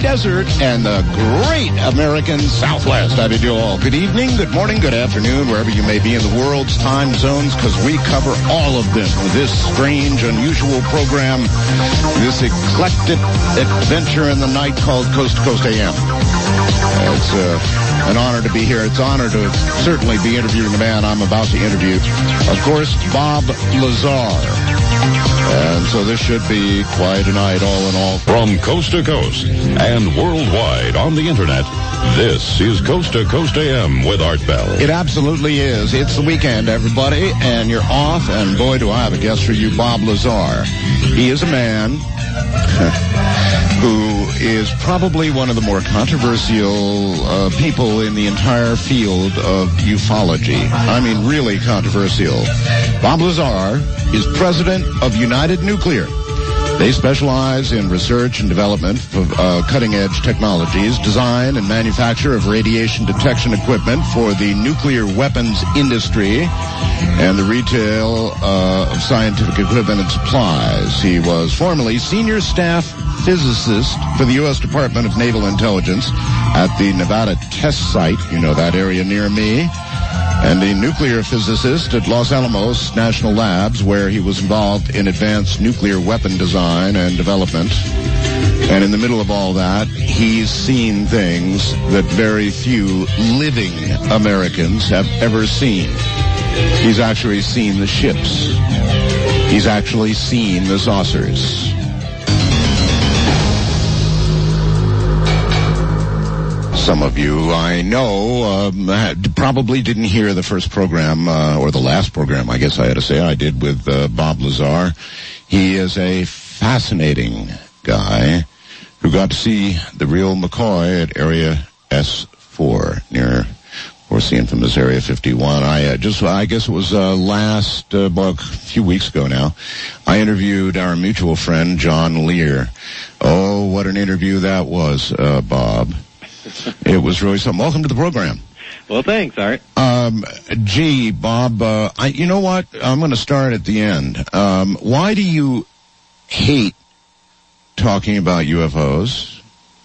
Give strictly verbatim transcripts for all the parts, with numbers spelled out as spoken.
desert and the great American Southwest. How did you all? Good evening, good morning, good afternoon, wherever you may be in the world's time zones, because we cover all of them with this strange, unusual program, this eclectic adventure in the night called Coast to Coast A M. It's uh, an honor to be here. It's an honor to certainly be interviewing the man I'm about to interview. Of course, Bob Lazar. And so this should be quite a night all in all. From coast to coast and worldwide on the internet, this is Coast to Coast A M with Art Bell. It absolutely is. It's the weekend, everybody, and you're off, and boy, do I have a guest for you, Bob Lazar. He is a man who is probably one of the more controversial uh, people in the entire field of ufology. I mean, really controversial. Bob Lazar is president of United Nuclear. They specialize in research and development of uh, cutting-edge technologies, design and manufacture of radiation detection equipment for the nuclear weapons industry, and the retail uh, of scientific equipment and supplies. He was formerly senior staff physicist for the U S Department of Naval Intelligence at the Nevada test site, you know, that area near me, and a nuclear physicist at Los Alamos National Labs, where he was involved in advanced nuclear weapon design and development. And in the middle of all that, he's seen things that very few living Americans have ever seen. He's actually seen the ships. He's actually seen the saucers. Some of you, I know, um, probably didn't hear the first program, uh, or the last program, I guess I had to say, I did with uh, Bob Lazar. He is a fascinating guy who got to see the real McCoy at Area S four, near, of course, the infamous Area fifty-one. I uh, just, I guess it was uh, last, uh, well, a few weeks ago now, I interviewed our mutual friend, John Lear. Oh, what an interview that was, uh, Bob. It was really something. Welcome to the program. Well, thanks, Art. Um, gee, Bob, uh, I, you know what? I'm going to start at the end. Um, why do you hate talking about U F Os?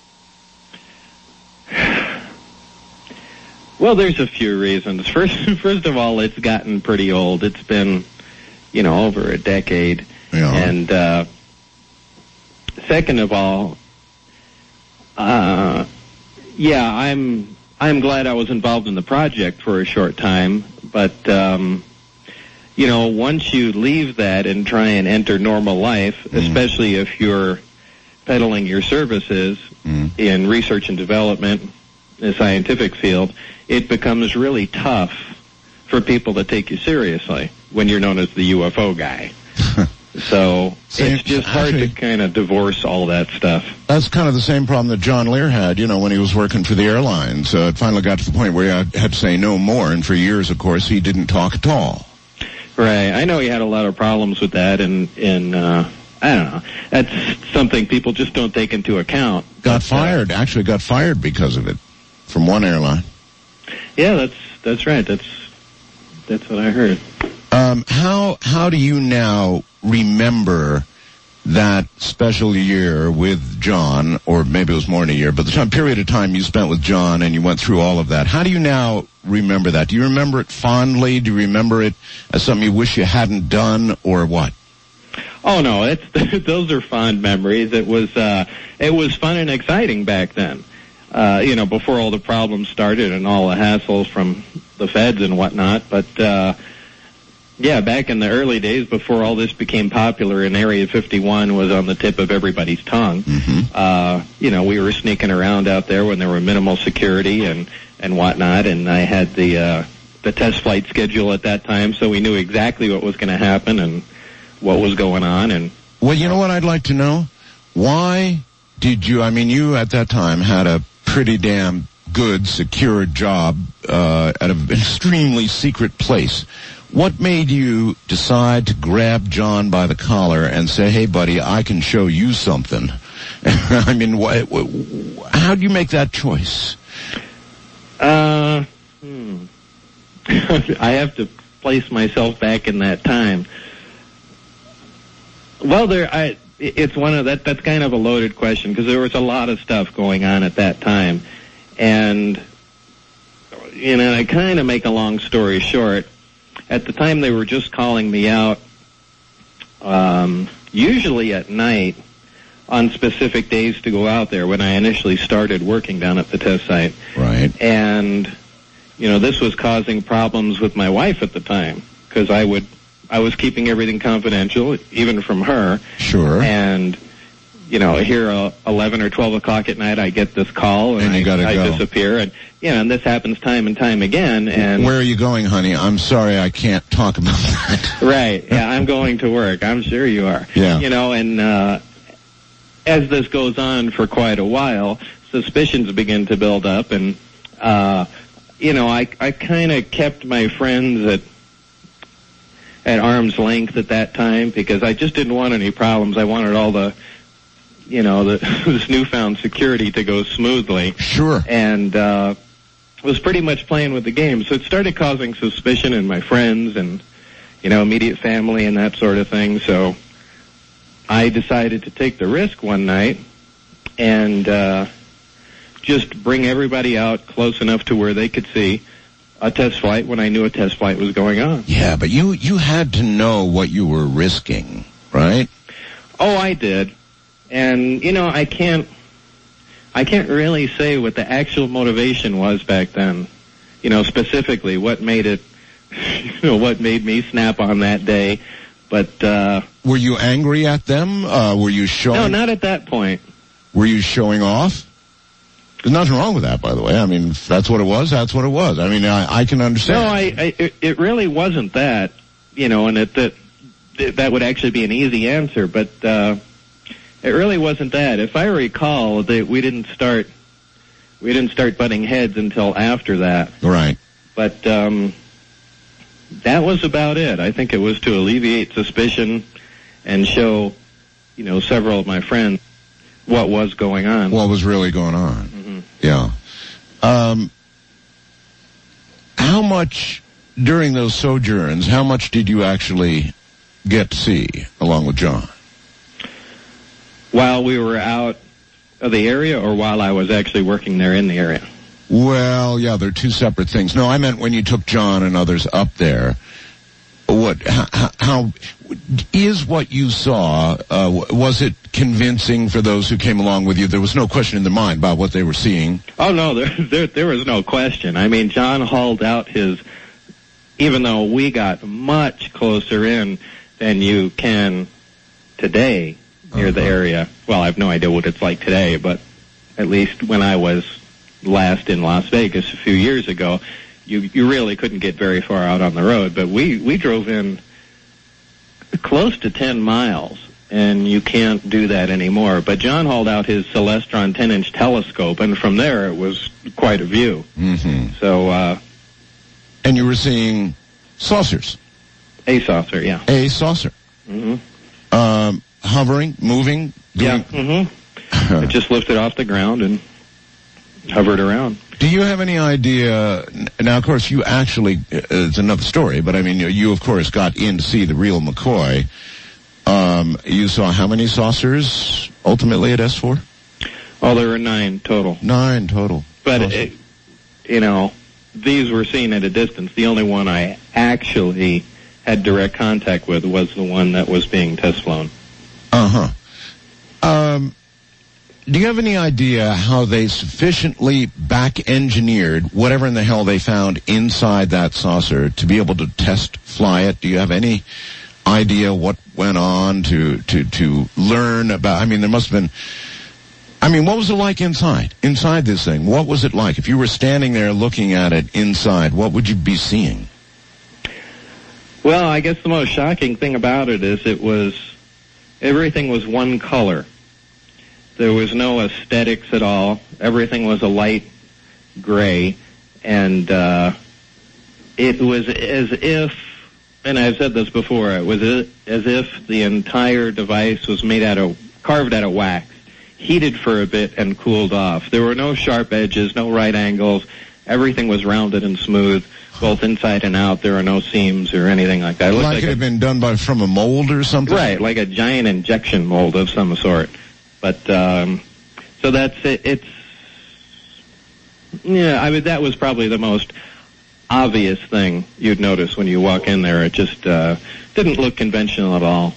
Well, there's a few reasons. First, first of all, it's gotten pretty old. It's been, you know, over a decade. Yeah. And uh, second of all, uh, yeah, I'm I'm glad I was involved in the project for a short time, but um, you know, once you leave that and try and enter normal life, mm. especially if you're peddling your services mm. in research and development, in the scientific field, it becomes really tough for people to take you seriously when you're known as the U F O guy. So same, it's just hard actually, to kind of divorce all that stuff. That's kind of the same problem that John Lear had, you know, when he was working for the airlines. Uh, it finally got to the point where he had to say no more, and for years, of course, he didn't talk at all. Right. I know he had a lot of problems with that, and, and uh, I don't know. That's something people just don't take into account. Got but, fired, uh, actually got fired because of it from one airline. Yeah, that's that's right. That's that's what I heard. Um, how how do you now remember that special year with John, or maybe it was more than a year, but the time, period of time you spent with John and you went through all of that? How do you now remember that? Do you remember it fondly? Do you remember it as something you wish you hadn't done, or what? Oh no, it's those are fond memories. It was uh, it was fun and exciting back then. Uh, you know, before all the problems started and all the hassles from the feds and whatnot. But uh, yeah, back in the early days, before all this became popular, and Area fifty-one was on the tip of everybody's tongue. Mm-hmm. Uh, you know, we were sneaking around out there when there were minimal security and and whatnot. And I had the uh, the test flight schedule at that time, so we knew exactly what was going to happen and what was going on. And well, you know what I'd like to know? Why did you? I mean, you at that time had a pretty damn good, secure job uh, at an extremely secret place. What made you decide to grab John by the collar and say, "Hey, buddy, I can show you something"? I mean, wh- wh- how do you make that choice? Uh, hmm. I have to place myself back in that time. Well, there, I it's one of that. That's kind of a loaded question because there was a lot of stuff going on at that time, and you know, I kind of make a long story short. At the time, they were just calling me out, um, usually at night, on specific days to go out there when I initially started working down at the test site. Right. And you know, this was causing problems with my wife at the time because I would. I was keeping everything confidential, even from her. Sure. And, you know, here uh, eleven or twelve o'clock at night, I get this call, and, and you I, gotta I go. disappear. And, you know, and this happens time and time again. And where are you going, honey? I'm sorry, I can't talk about that. Right. Yeah, I'm going to work. I'm sure you are. Yeah. You know, and uh, as this goes on for quite a while, suspicions begin to build up. And, uh, you know, I, I kind of kept my friends at at arm's length at that time because I just didn't want any problems. I wanted all the, you know, the, this newfound security to go smoothly. Sure. And uh, was pretty much playing with the game. So it started causing suspicion in my friends and, you know, immediate family and that sort of thing. So I decided to take the risk one night and uh, just bring everybody out close enough to where they could see a test flight when I knew a test flight was going on. Yeah, but you, you had to know what you were risking, right? Oh, I did. And, you know, I can't, I can't really say what the actual motivation was back then. You know, specifically what made it, you know, what made me snap on that day. But, uh... were you angry at them? Uh, were you showing... No, not at that point. Were you showing off? There's nothing wrong with that, by the way. I mean, if that's what it was, that's what it was. I mean, I, I can understand. No, I, I, it, it really wasn't that, you know, and it, that, that would actually be an easy answer, but, uh, it really wasn't that. If I recall, they, we didn't start, we didn't start butting heads until after that. Right. But, um, that was about it. I think it was to alleviate suspicion and show, you know, several of my friends what was going on. What was really going on. Mm-hmm. Yeah. Um, how much, during those sojourns, how much did you actually get to see along with John? While we were out of the area or while I was actually working there in the area? Well, yeah, they're two separate things. No, I meant when you took John and others up there. What, how, how is what you saw, uh, was it convincing for those who came along with you? There was no question in their mind about what they were seeing. Oh, no, there, there, there was no question. I mean, John hauled out his, even though we got much closer in than you can today near uh-huh. the area. Well, I have no idea what it's like today, but at least when I was last in Las Vegas a few years ago, You you really couldn't get very far out on the road, but we, we drove in close to ten miles, and you can't do that anymore. But John hauled out his Celestron ten-inch telescope, and from there it was quite a view. Mm-hmm. So, uh... And you were seeing saucers? A saucer, yeah. A saucer? Mm-hmm. Um, hovering, moving? Doing... Yeah, mm-hmm. It just lifted off the ground and hovered around. Do you have any idea, now of course you actually, uh, it's another story, but I mean you of course got in to see the real McCoy. Um, you saw how many saucers ultimately at S four? Oh, there were nine total. Nine total. But, it, you know, these were seen at a distance. The only one I actually had direct contact with was the one that was being test flown. Uh-huh. Um... Do you have any idea how they sufficiently back-engineered whatever in the hell they found inside that saucer to be able to test fly it? Do you have any idea what went on to, to, to learn about, I mean, there must have been, I mean, what was it like inside, inside this thing? What was it like? If you were standing there looking at it inside, what would you be seeing? Well, I guess the most shocking thing about it is it was, everything was one color. There was no aesthetics at all. Everything was a light gray, and uh, it was as if, and I've said this before, it was as if the entire device was made out of, carved out of wax, heated for a bit and cooled off. There were no sharp edges, no right angles. Everything was rounded and smooth both inside and out. There are no seams or anything like that. It like, like it a, had been done by from a mold or something? Right, like a giant injection mold of some sort. But, um, so that's it. It's, yeah, I mean, that was probably the most obvious thing you'd notice when you walk in there. It just, uh, didn't look conventional at all.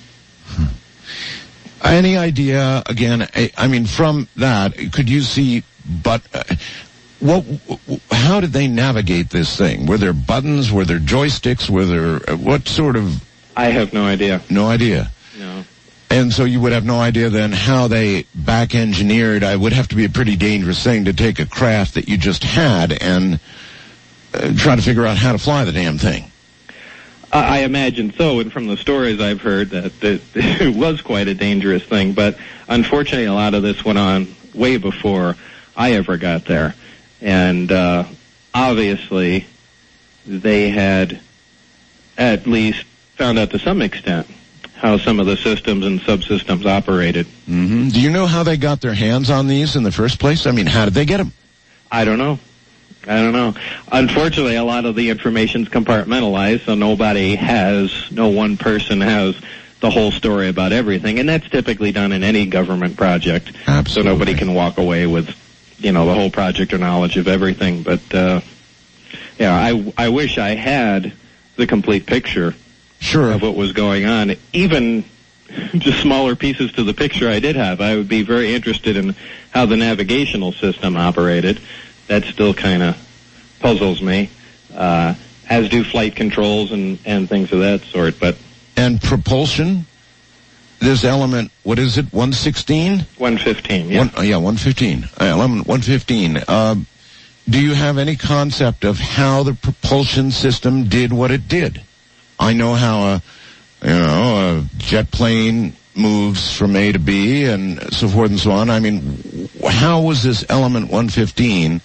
Any idea, again, I, I mean, from that, could you see, but, uh, what, how did they navigate this thing? Were there buttons? Were there joysticks? Were there, uh, what sort of? I have no idea. No idea? No. And so you would have no idea then how they back engineered. I would have to be a pretty dangerous thing to take a craft that you just had and uh, try to figure out how to fly the damn thing. I imagine so, and from the stories I've heard that it, it was quite a dangerous thing, but unfortunately a lot of this went on way before I ever got there. And uh, obviously they had at least found out to some extent how some of the systems and subsystems operated. Mm-hmm. Do you know how they got their hands on these in the first place? I mean, how did they get them? I don't know. I don't know. Unfortunately, a lot of the information's compartmentalized, so nobody has, no one person has the whole story about everything, and that's typically done in any government project. Absolutely. So nobody can walk away with, you know, the whole project or knowledge of everything. But, uh, yeah, I, I wish I had the complete picture sure. of what was going on. Even just smaller pieces to the picture I did have. I would be very interested in how the navigational system operated. That still kind of puzzles me, uh, as do flight controls and, and things of that sort. But and propulsion, this element, what is it, one sixteen? one fifteen, yeah. One, oh, yeah, one fifteen. Uh, element one fifteen. Uh, do you have any concept of how the propulsion system did what it did? I know how a, you know, a jet plane moves from A to B and so forth and so on. I mean, how was this element one fifteen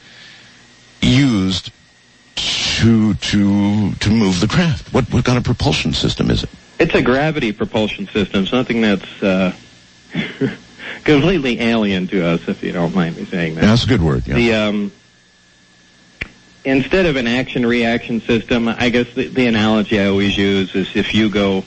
used to to to move the craft? What what kind of propulsion system is it? It's a gravity propulsion system, something that's uh, completely alien to us, if you don't mind me saying that. Yeah, that's a good word. Yeah. The um, instead of an action-reaction system, I guess the, the analogy I always use is if you go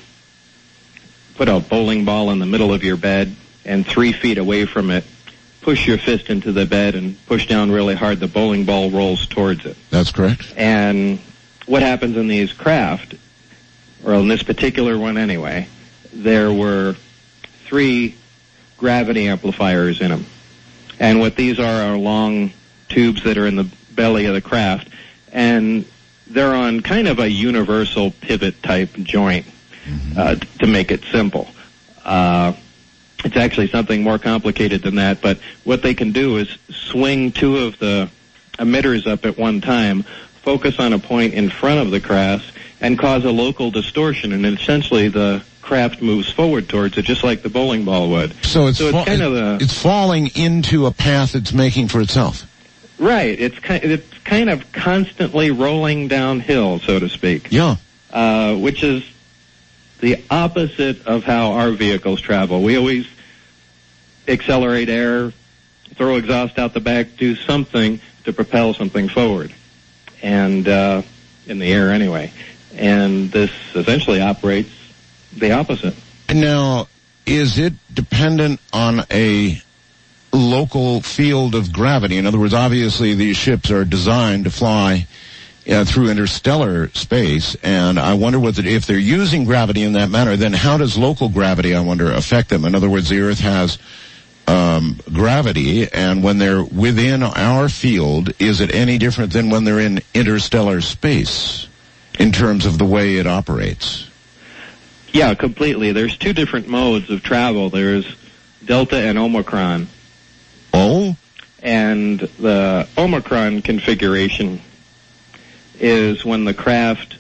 put a bowling ball in the middle of your bed and three feet away from it, push your fist into the bed and push down really hard, the bowling ball rolls towards it. That's correct. And what happens in these craft, or in this particular one anyway, there were three gravity amplifiers in them. And what these are are long tubes that are in the belly of the craft, and they're on kind of a universal pivot type joint, mm-hmm. uh, to make it simple. Uh, It's actually something more complicated than that, but what they can do is swing two of the emitters up at one time, focus on a point in front of the craft, and cause a local distortion, and essentially the craft moves forward towards it, just like the bowling ball would. So it's, so it's fa- kind of the... It's falling into a path it's making for itself. Right. It's kind, it's kind of constantly rolling downhill, so to speak. Yeah. Uh, which is the opposite of how our vehicles travel. We always accelerate air, throw exhaust out the back, do something to propel something forward, and uh, in the air anyway. And this essentially operates the opposite. Now, is it dependent on a local field of gravity? In other words, obviously these ships are designed to fly uh, through interstellar space, and I wonder what the, if they're using gravity in that manner, then how does local gravity, I wonder, affect them? In other words, the Earth has um, gravity, and when they're within our field, is it any different than when they're in interstellar space in terms of the way it operates? Yeah, completely. There's two different modes of travel. There's Delta and Omicron. Oh? And the Omicron configuration is when the craft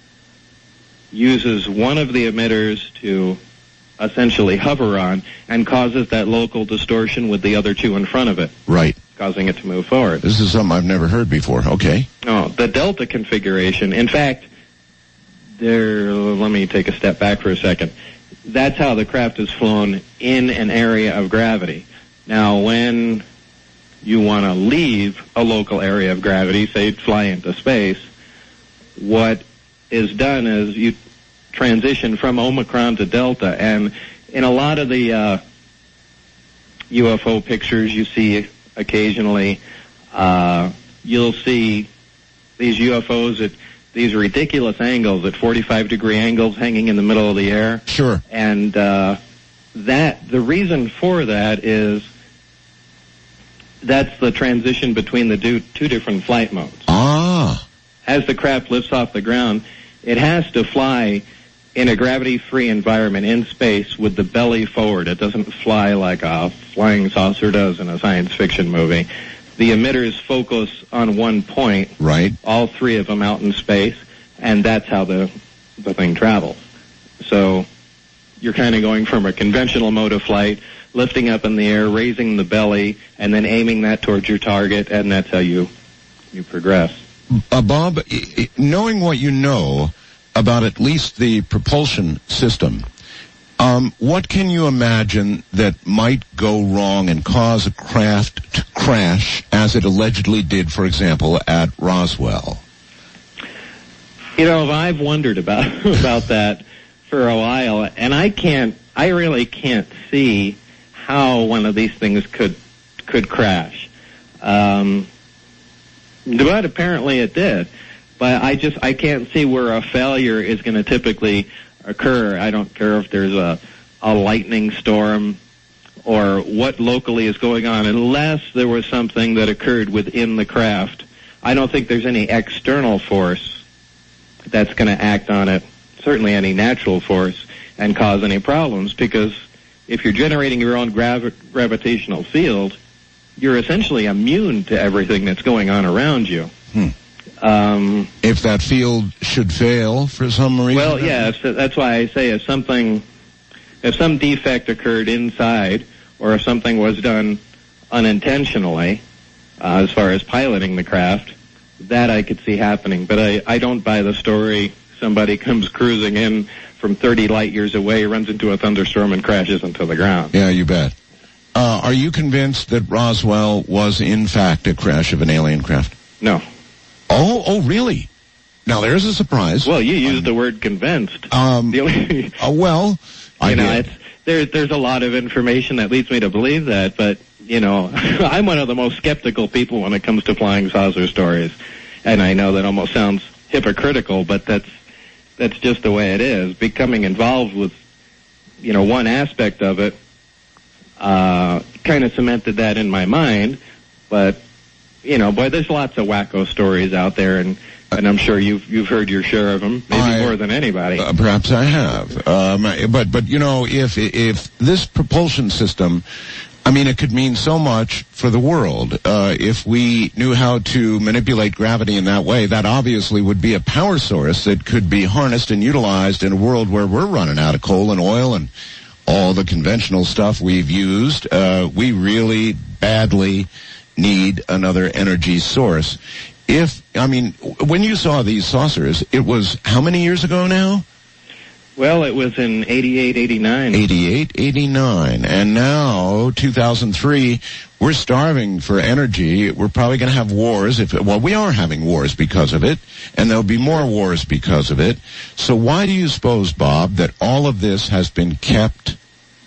uses one of the emitters to essentially hover on and causes that local distortion with the other two in front of it. Right. Causing it to move forward. This is something I've never heard before. Okay. No, the Delta configuration, in fact, there, let me take a step back for a second. That's how the craft is flown in an area of gravity. Now, when you want to leave a local area of gravity, say fly into space, what is done is you transition from Omicron to Delta, and in a lot of the uh, U F O pictures you see occasionally, uh, you'll see these U F Os at these ridiculous angles, at forty-five degree angles, hanging in the middle of the air. Sure. And uh, that the reason for that is that's the transition between the two, two different flight modes. Ah. As the craft lifts off the ground, it has to fly in a gravity-free environment in space with the belly forward. It doesn't fly like a flying saucer does in a science fiction movie. The emitters focus on one point, right? All three of them out in space, and that's how the the thing travels. So you're kind of going from a conventional mode of flight, lifting up in the air, raising the belly, and then aiming that towards your target, and that's how you you progress. Uh, Bob, knowing what you know about at least the propulsion system, um, what can you imagine that might go wrong and cause a craft to crash, as it allegedly did, for example, at Roswell? You know, I've wondered about about that for a while, and I can't, I really can't see how one of these things could could crash. Um, but apparently it did. But I just, I can't see where a failure is going to typically occur. I don't care if there's a, a lightning storm or what locally is going on, unless there was something that occurred within the craft. I don't think there's any external force that's going to act on it, certainly any natural force, and cause any problems, because if you're generating your own gravi- gravitational field, you're essentially immune to everything that's going on around you. Hmm. Um, if that field should fail for some reason? Well, yeah, if, that's why I say if something, if some defect occurred inside, or if something was done unintentionally, uh, as far as piloting the craft, that I could see happening. But I, I don't buy the story somebody comes cruising in from thirty light years away, runs into a thunderstorm, and crashes into the ground. Yeah, you bet. Uh, are you convinced that Roswell was, in fact, a crash of an alien craft? No. Oh, oh, really? Now, there's a surprise. Well, you used um, the word convinced. Um, the only, uh, well, I you know, did. It's, there, there's a lot of information that leads me to believe that, but, you know, I'm one of the most skeptical people when it comes to flying saucer stories. And I know that almost sounds hypocritical, but that's that's just the way it is. Becoming involved with, you know, one aspect of it uh, kind of cemented that in my mind, but you know, boy, there's lots of wacko stories out there, and, and I'm sure you've you've heard your share of them, maybe I, more than anybody. Uh, perhaps I have. Um, but but you know, if if this propulsion system, I mean, it could mean so much for the world. Uh, if we knew how to manipulate gravity in that way, that obviously would be a power source that could be harnessed and utilized in a world where we're running out of coal and oil and all the conventional stuff we've used. Uh, we really badly need another energy source. If, I mean, when you saw these saucers, it was how many years ago now? Well, it was in eighty-eight, eighty-nine. eighty-eight, eighty-nine. And now, two thousand three, we're starving for energy. We're probably going to have wars. If Well, we are having wars because of it, and there'll be more wars because of it. So why do you suppose, Bob, that all of this has been kept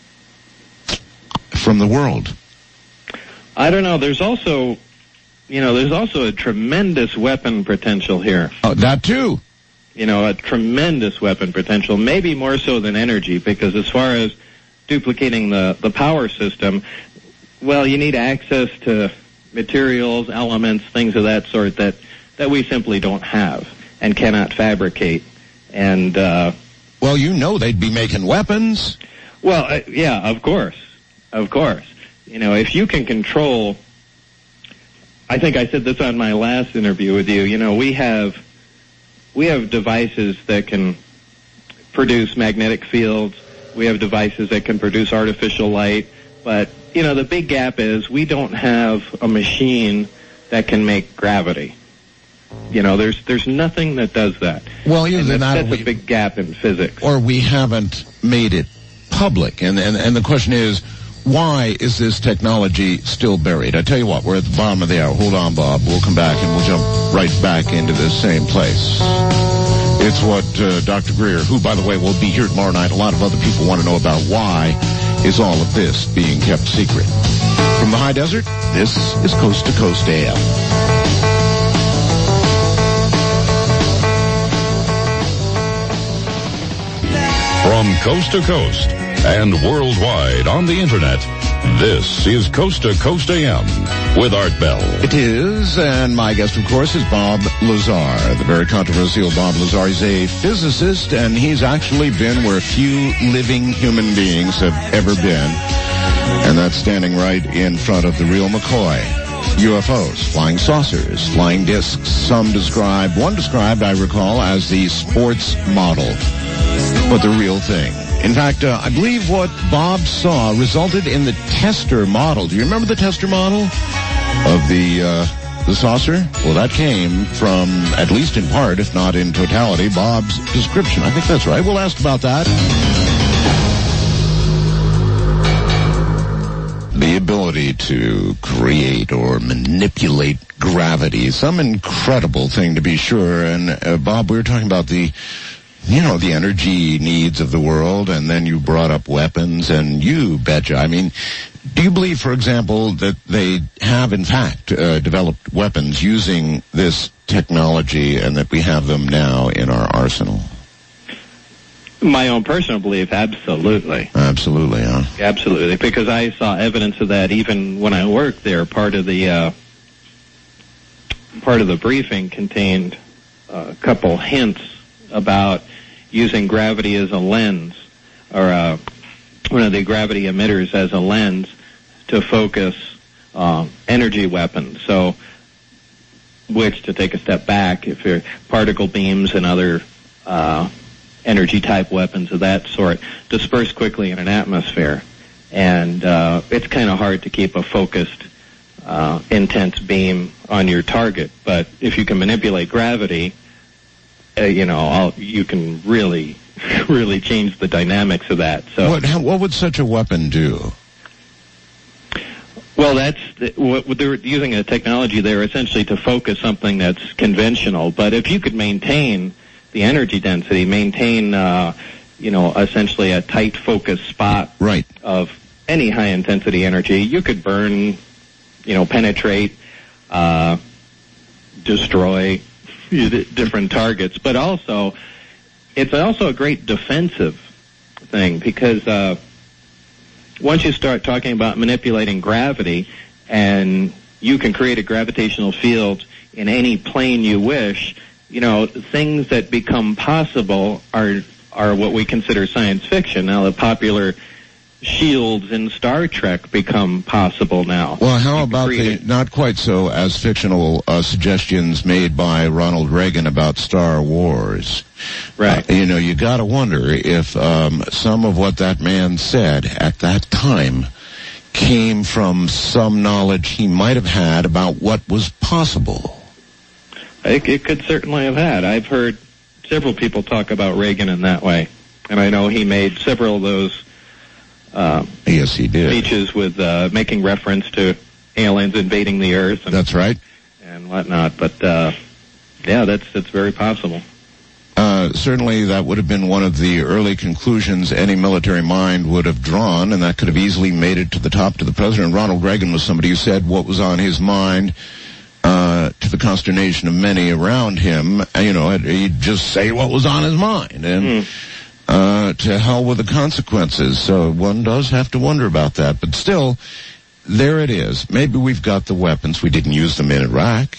from the world? I don't know. There's also, you know, there's also a tremendous weapon potential here. Oh, that too. You know, a tremendous weapon potential, maybe more so than energy, because as far as duplicating the, the power system, well, you need access to materials, elements, things of that sort that, that we simply don't have and cannot fabricate. And, uh... Well, you know they'd be making weapons. Well, uh, yeah, of course. Of course. You know, if you can control, I think I said this on my last interview with you, you know, we have, we have devices that can produce magnetic fields. We have devices that can produce artificial light. But, you know, the big gap is we don't have a machine that can make gravity. You know, there's there's nothing that does that. Well, yeah, and that's, that that's we, a big gap in physics. Or we haven't made it public. And, and, and the question is, why is this technology still buried? I tell you what, we're at the bottom of the hour. Hold on, Bob. We'll come back and we'll jump right back into this same place. It's what uh, Doctor Greer, who, by the way, will be here tomorrow night. A lot of other people want to know about why is all of this being kept secret. From the high desert, this is Coast to Coast A M. From coast to coast and worldwide on the internet, this is Coast to Coast A M with Art Bell. It is, and my guest, of course, is Bob Lazar, the very controversial Bob Lazar. He's a physicist, and he's actually been where few living human beings have ever been, and that's standing right in front of the real McCoy. U F Os, flying saucers, flying discs. Some describe, one described, I recall, as the sports model, but the real thing. In fact, uh, I believe what Bob saw resulted in the tester model. Do you remember the tester model of the uh, the saucer? Well, that came from, at least in part, if not in totality, Bob's description. I think that's right. We'll ask about that. The ability to create or manipulate gravity, some incredible thing to be sure. And uh, Bob, we were talking about the you know, the energy needs of the world, and then you brought up weapons, and you betcha. I mean, do you believe, for example, that they have, in fact, uh, developed weapons using this technology and that we have them now in our arsenal? My own personal belief, absolutely. Absolutely, huh? Absolutely, because I saw evidence of that even when I worked there. Part of the, uh, part of the briefing contained a couple hints about using gravity as a lens, or uh, one of the gravity emitters as a lens to focus uh, energy weapons. So, which, to take a step back, if you're particle beams and other uh, energy-type weapons of that sort disperse quickly in an atmosphere, and uh, it's kind of hard to keep a focused, uh, intense beam on your target. But if you can manipulate gravity, Uh, you know, I'll, you can really, really change the dynamics of that. So, what, how, what would such a weapon do? Well, that's the, what they're using a technology there essentially to focus something that's conventional. But if you could maintain the energy density, maintain, uh, you know, essentially a tight focus spot right. of any high intensity energy, you could burn, you know, penetrate, uh, destroy different targets. But also, it's also a great defensive thing, because uh, once you start talking about manipulating gravity, and you can create a gravitational field in any plane you wish, you know, things that become possible are are what we consider science fiction. Now, the popular shields in Star Trek become possible now. Well, how about the not quite so as fictional uh, suggestions made by Ronald Reagan about Star Wars? Right. Uh, you know, you got to wonder if um, some of what that man said at that time came from some knowledge he might have had about what was possible. It, it could certainly have had. I've heard several people talk about Reagan in that way, and I know he made several of those Uh, yes, he did. Speeches with uh, making reference to aliens invading the Earth. And, that's right. And whatnot. But, uh, yeah, that's that's very possible. Uh, certainly that would have been one of the early conclusions any military mind would have drawn, and that could have easily made it to the top to the president. Ronald Reagan was somebody who said what was on his mind, uh, to the consternation of many around him. You know, he'd just say what was on his mind. And... Mm. Uh, to hell with the consequences. So one does have to wonder about that. But still, there it is. Maybe we've got the weapons. We didn't use them in Iraq.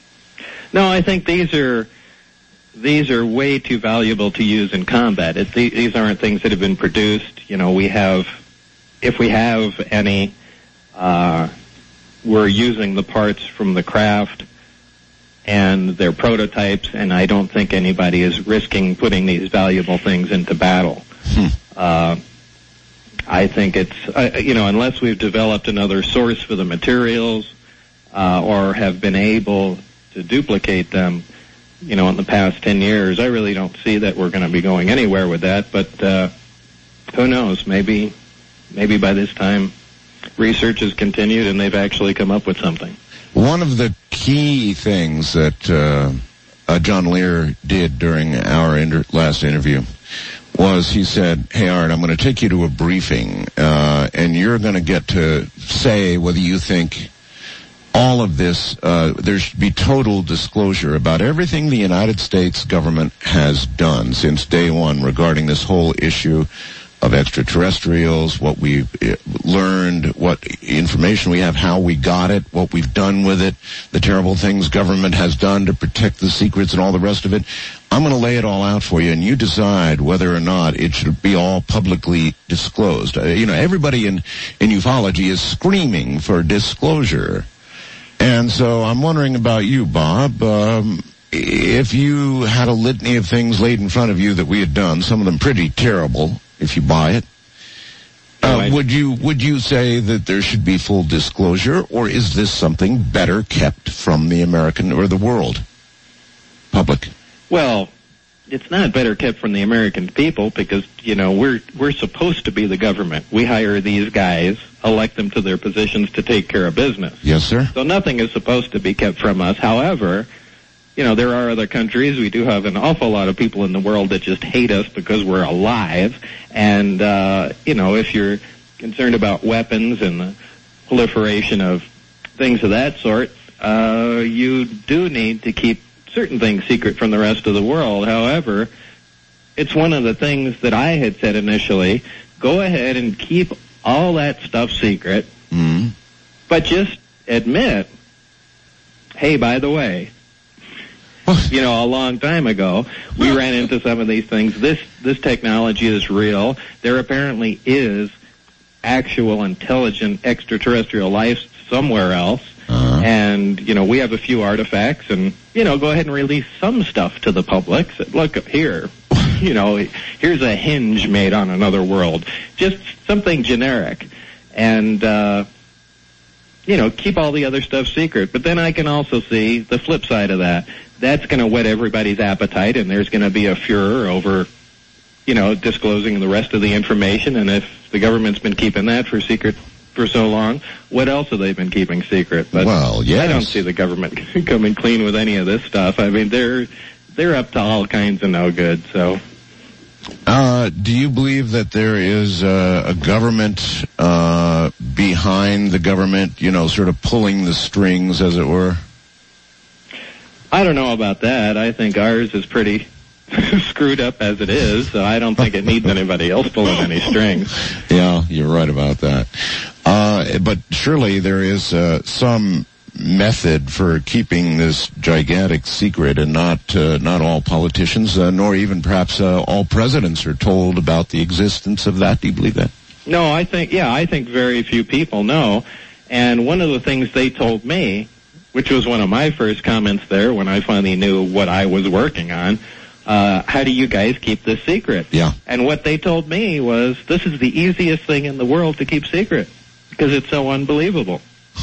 No, I think these are these are way too valuable to use in combat. It, these aren't things that have been produced. You know, we have, if we have any, uh, we're using the parts from the craft and their prototypes, and I don't think anybody is risking putting these valuable things into battle. Hmm. Uh, I think it's, uh, you know, unless we've developed another source for the materials, uh, or have been able to duplicate them, you know, in the past ten years, I really don't see that we're going to be going anywhere with that. But uh, who knows? Maybe, maybe by this time research has continued, and they've actually come up with something. One of the key things that uh, uh, John Lear did during our inter- last interview was he said, hey, Art, I'm going to take you to a briefing, uh, and you're going to get to say whether you think all of this, uh, there should be total disclosure about everything the United States government has done since day one regarding this whole issue of extraterrestrials, what we've learned, what information we have, how we got it, what we've done with it, the terrible things government has done to protect the secrets and all the rest of it. I'm going to lay it all out for you, and you decide whether or not it should be all publicly disclosed. Uh, you know, everybody in, in ufology is screaming for disclosure. And so I'm wondering about you, Bob. Um, if you had a litany of things laid in front of you that we had done, some of them pretty terrible, if you buy it, uh, right. would you would you say that there should be full disclosure, or is this something better kept from the American or the world public? Well, it's not better kept from the American people because, you know, we're we're supposed to be the government. We hire these guys, elect them to their positions to take care of business. Yes, sir. So nothing is supposed to be kept from us. However, you know, there are other countries. We do have an awful lot of people in the world that just hate us because we're alive. And, uh, you know, if you're concerned about weapons and the proliferation of things of that sort, uh, you do need to keep certain things secret from the rest of the world. However, it's one of the things that I had said initially, go ahead and keep all that stuff secret, mm-hmm. but just admit, hey, by the way, you know, a long time ago, we ran into some of these things. This this technology is real. There apparently is actual intelligent extraterrestrial life somewhere else. Uh-huh. And, you know, we have a few artifacts, and, you know, go ahead and release some stuff to the public. So, look here, you know, here's a hinge made on another world. Just something generic. And, uh, you know, keep all the other stuff secret. But then I can also see the flip side of that. That's going to whet everybody's appetite, and there's going to be a furor over, you know, disclosing the rest of the information. And if the government's been keeping that for secret for so long, what else have they been keeping secret? But well, yes. I don't see the government coming clean with any of this stuff. I mean, they're they're up to all kinds of no good. So, uh, do you believe that there is uh, a government uh, behind the government? You know, sort of pulling the strings, as it were. I don't know about that. I think ours is pretty screwed up as it is, so I don't think it needs anybody else pulling any strings. Yeah, you're right about that. Uh, but surely there is uh, some method for keeping this gigantic secret, and not uh, not all politicians, uh, nor even perhaps uh, all presidents are told about the existence of that. Do you believe that? No, I think, yeah, I think very few people know. And one of the things they told me, which was one of my first comments there when I finally knew what I was working on, uh, how do you guys keep this secret? Yeah. And what they told me was, this is the easiest thing in the world to keep secret, because it's so unbelievable.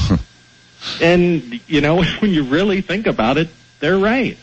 And, you know, when you really think about it, they're right.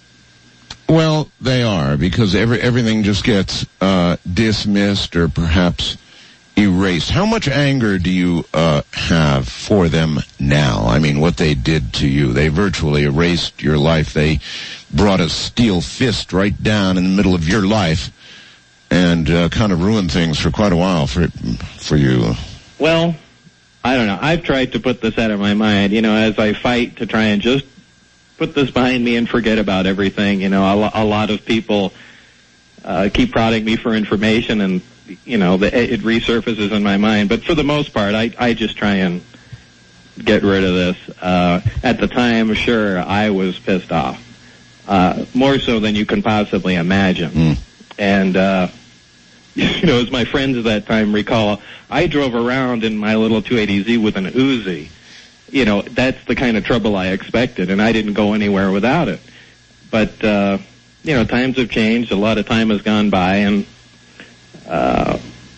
Well, they are, because every everything just gets uh, dismissed or perhaps erased. How much anger do you uh, have for them now? I mean, what they did to you. They virtually erased your life. They brought a steel fist right down in the middle of your life and uh, kind of ruined things for quite a while for for you. Well, I don't know. I've tried to put this out of my mind, you know, as I fight to try and just put this behind me and forget about everything. You know, a, lo- a lot of people uh, keep prodding me for information, and you know, the, it resurfaces in my mind. But for the most part, I, I just try and get rid of this. Uh, at the time, sure, I was pissed off. Uh, more so than you can possibly imagine. Mm. And, uh, you know, as my friends at that time recall, I drove around in my little two eighty Z with an Uzi. You know, that's the kind of trouble I expected, and I didn't go anywhere without it. But, uh, you know, times have changed. A lot of time has gone by, and Uh,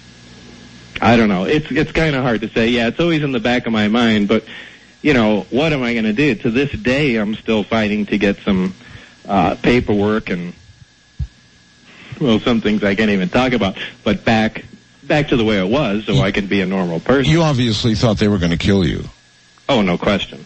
I don't know. It's it's kind of hard to say. Yeah, it's always in the back of my mind, but, you know, what am I going to do? To this day, I'm still fighting to get some uh, paperwork and, well, some things I can't even talk about. But back back to the way it was, so I could be a normal person. You obviously thought they were going to kill you. Oh, no question.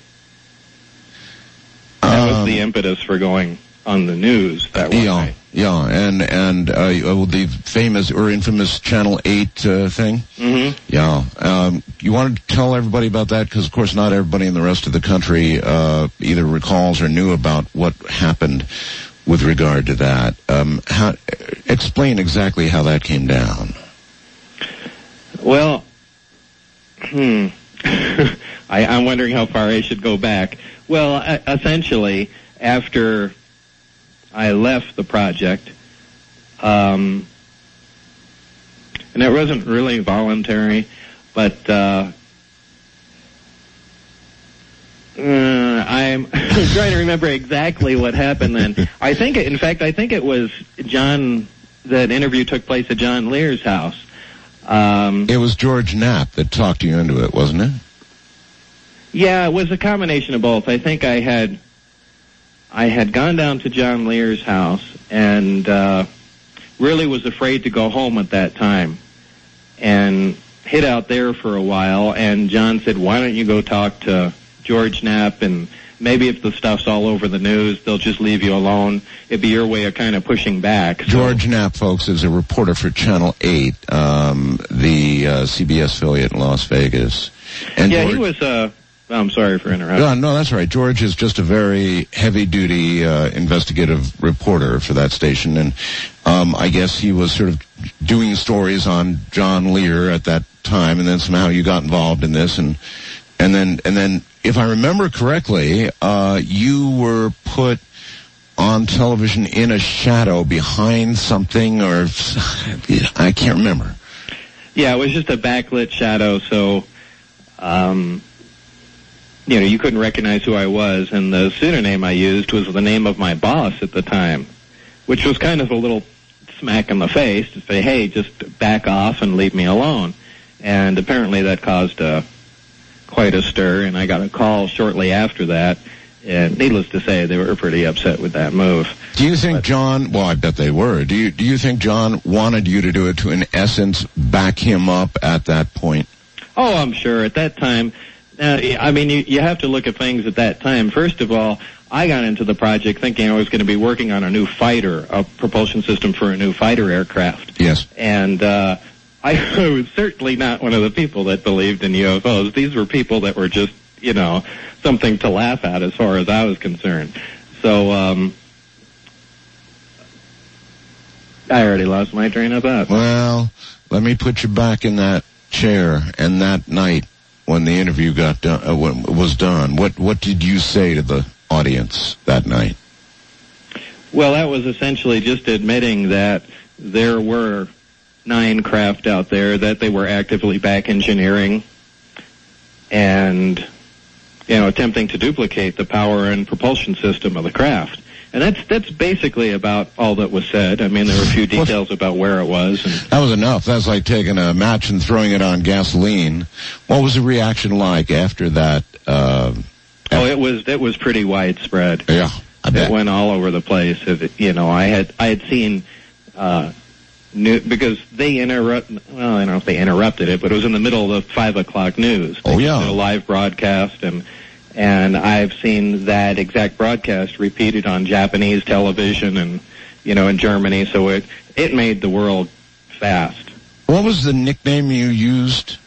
That Um, was the impetus for going on the news that one Yeah, night. yeah, and and uh, the famous or infamous Channel eight uh, thing. Mm-hmm. Yeah, um, you wanted to tell everybody about that because, of course, not everybody in the rest of the country uh, either recalls or knew about what happened with regard to that. Um, how, explain exactly how that came down. Well, hmm. I, I'm wondering how far I should go back. Well, uh, essentially, after I left the project, um, and it wasn't really voluntary, but uh, uh, I'm trying to remember exactly what happened then. I think, it, in fact, I think it was John. That interview took place at John Lear's house. Um, It was George Knapp that talked you into it, wasn't it? Yeah, it was a combination of both. I think I had I had gone down to John Lear's house and uh, really was afraid to go home at that time and hid out there for a while. And John said, why don't you go talk to George Knapp, and maybe if the stuff's all over the news, they'll just leave you alone. It'd be your way of kind of pushing back. So, George Knapp, folks, is a reporter for Channel eight, um, the uh, C B S affiliate in Las Vegas. And yeah, George, he was... Uh, I'm sorry for interrupting. No, no, that's right. George is just a very heavy-duty uh, investigative reporter for that station, and um, I guess he was sort of doing stories on John Lear at that time, and then somehow you got involved in this, and and then and then, if I remember correctly, uh, you were put on television in a shadow behind something, or I can't remember. Yeah, it was just a backlit shadow, so. Um, You know, you couldn't recognize who I was, and the pseudonym I used was the name of my boss at the time, which was kind of a little smack in the face to say, hey, just back off and leave me alone. And apparently that caused a, quite a stir, and I got a call shortly after that, and needless to say, they were pretty upset with that move. Do you think But, John, well, I bet they were, do you, do you think John wanted you to do it to, in essence, back him up at that point? Oh, I'm sure. At that time... Uh, I mean, you, you have to look at things at that time. First of all, I got into the project thinking I was going to be working on a new fighter, a propulsion system for a new fighter aircraft. Yes. And uh, I was certainly not one of the people that believed in U F Os. These were people that were just, you know, something to laugh at as far as I was concerned. So um, I already lost my train of thought. Well, let me put you back in that chair, and that night, when the interview got done, uh, when it was done, what what did you say to the audience that night? Well, that was essentially just admitting that there were nine craft out there, that they were actively back engineering and, you know, attempting to duplicate the power and propulsion system of the craft. And that's that's basically about all that was said. I mean, there were a few details about where it was. And That was enough. That's like taking a match and throwing it on gasoline. What was the reaction like after that? Uh, oh, it was it was pretty widespread. Yeah, I bet. It went all over the place. It, you know, I had I had seen uh, new because they interrupt. Well, I don't know if they interrupted it, but it was in the middle of the five o'clock news. They Oh yeah, did a live broadcast, and and I've seen that exact broadcast repeated on Japanese television and you know in Germany. So it it made the world fast. What was the nickname you used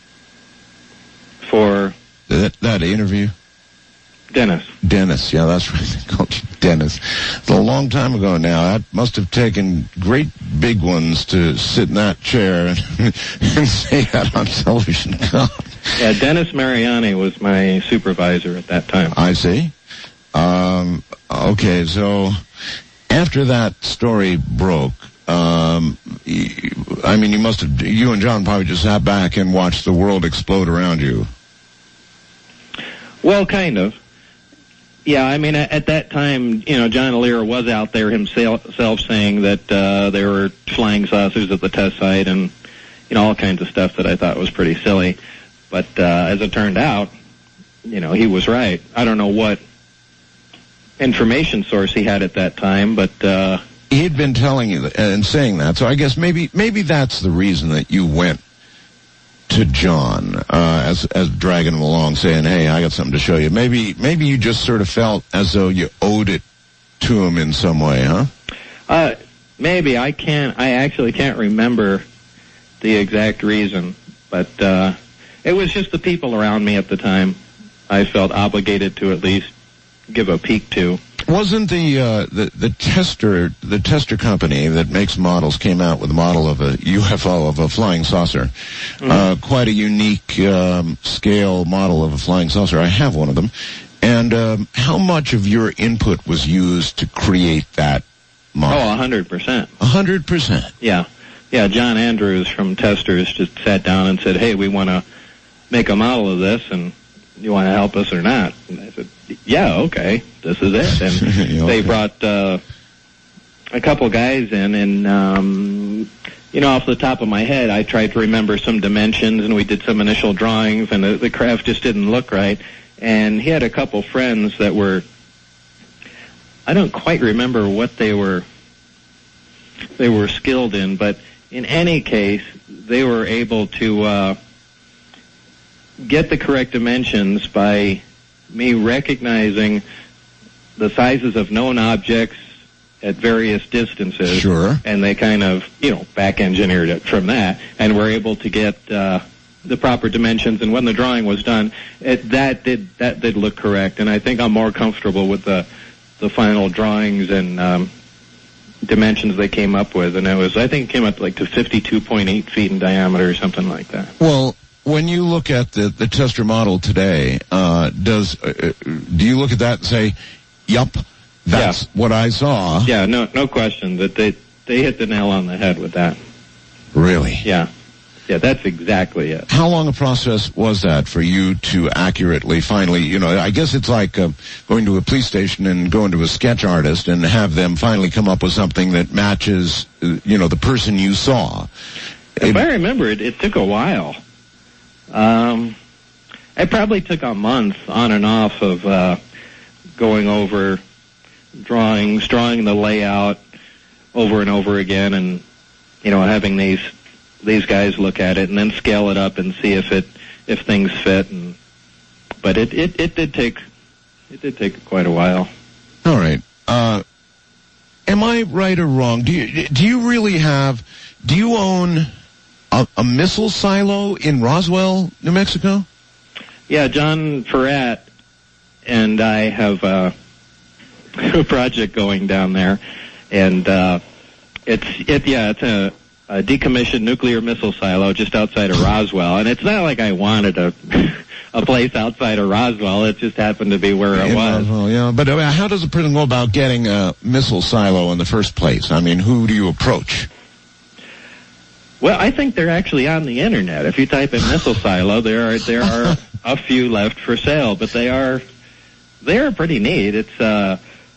for that that interview? Dennis. Dennis, yeah, that's right. They called you Dennis. It's a long time ago now. That must have taken great big ones to sit in that chair and, and say that on television. God. Yeah, Dennis Mariani was my supervisor at that time. I see. Um, okay, so after that story broke, um, you, I mean, you must have, you and John probably just sat back and watched the world explode around you. Well, kind of. Yeah, I mean, at that time, you know, John Lear was out there himself saying that uh, there were flying saucers at the test site and, you know, all kinds of stuff that I thought was pretty silly. But uh, as it turned out, you know, he was right. I don't know what information source he had at that time, but uh, he had been telling you that, and saying that, so I guess maybe maybe that's the reason that you went to John, uh, as as dragging him along, saying, "Hey, I got something to show you." Maybe maybe you just sort of felt as though you owed it to him in some way, huh? Uh, maybe. I can't, I actually can't remember the exact reason, but, uh, it was just the people around me at the time I felt obligated to at least give a peek to. Wasn't the, uh, the, the tester, the tester company that makes models came out with a model of a U F O, of a flying saucer, mm-hmm. uh, quite a unique, um, scale model of a flying saucer. I have one of them. And, um, how much of your input was used to create that model? Oh, a hundred percent. A hundred percent. Yeah. Yeah, John Andrews from Testers just sat down and said, "Hey, we want to make a model of this, and you want to help us or not?" And I said, "Yeah, okay, this is it." And okay. They brought uh, a couple guys in, and, um, you know, off the top of my head, I tried to remember some dimensions, and we did some initial drawings, and the, the craft just didn't look right. And he had a couple friends that were, I don't quite remember what they were, they were skilled in, but in any case, they were able to uh, get the correct dimensions by me recognizing the sizes of known objects at various distances. Sure. And they kind of, you know, back-engineered it from that, and were able to get uh, the proper dimensions. And when the drawing was done, it, that did that did look correct. And I think I'm more comfortable with the the final drawings and um, dimensions they came up with. And it was, I think, it came up like to fifty-two point eight feet in diameter or something like that. Well, when you look at the the tester model today, uh, does uh, do you look at that and say, "Yup, that's yeah. what I saw"? Yeah, no, no question that they they hit the nail on the head with that. Really? Yeah. Yeah, that's exactly it. How long a process was that for you to accurately, finally, you know, I guess it's like uh, going to a police station and going to a sketch artist and have them finally come up with something that matches, uh, you know, the person you saw. If it, I remember, it, it took a while. Um, it probably took a month on and off of uh, going over drawings, drawing the layout over and over again, and, you know, having these these guys look at it and then scale it up and see if it if things fit. And but it it, it did take it did take quite a while. All right. Uh, am I right or wrong? Do you do you really have? Do you own a, a missile silo in Roswell, New Mexico? Yeah, John Ferrat and I have uh, a project going down there, and uh, it's it yeah it's a. a decommissioned nuclear missile silo just outside of Roswell. And it's not like I wanted a a place outside of Roswell. It just happened to be where it in was. Roswell, yeah. But uh, how does a person go about getting a missile silo in the first place? I mean, who do you approach? Well, I think they're actually on the internet. If you type in missile silo, there are there are a few left for sale, but they are they are pretty neat. It's uh,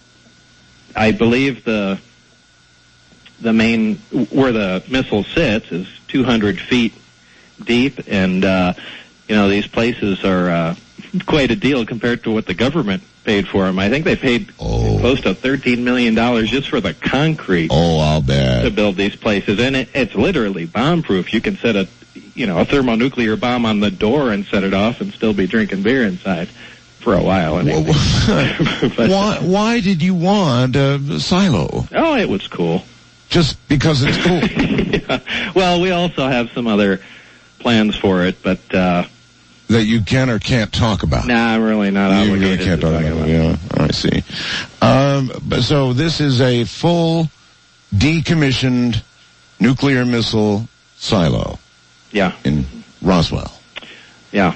I believe the the main, where the missile sits, is two hundred feet deep, and, uh, you know, these places are uh, quite a deal compared to what the government paid for them. I think they paid oh. close to thirteen million dollars just for the concrete. Oh, I'll bet. To build these places. And it, it's literally bomb-proof. You can set a, you know, a thermonuclear bomb on the door and set it off and still be drinking beer inside for a while. Anyway. but, why, why did you want a silo? Oh, it was cool. Just because it's cool. Yeah. Well, we also have some other plans for it, but uh that you can or can't talk about. Nah, I'm really not you obligated really can't to talk talk about. about Yeah, I see. Um, but so this is a full decommissioned nuclear missile silo. Yeah. In Roswell. Yeah.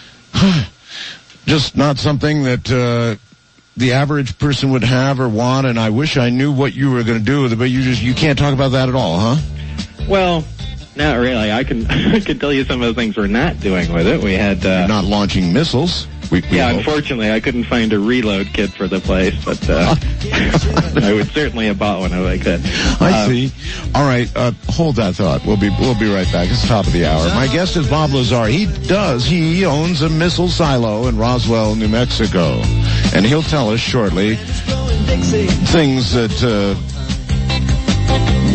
Just not something that uh the average person would have or want, and I wish I knew what you were going to do with it, but you just, you can't talk about that at all, huh? Well, not really. I can, I can tell you some of the things we're not doing with it. We had, uh... You're not launching missiles. We, we yeah, hope. Unfortunately, I couldn't find a reload kit for the place, but, uh, I would certainly have bought one if I could. I uh, see. All right, uh, hold that thought. We'll be, we'll be right back. It's the top of the hour. My guest is Bob Lazar. He does, he owns a missile silo in Roswell, New Mexico. And he'll tell us shortly things that, uh,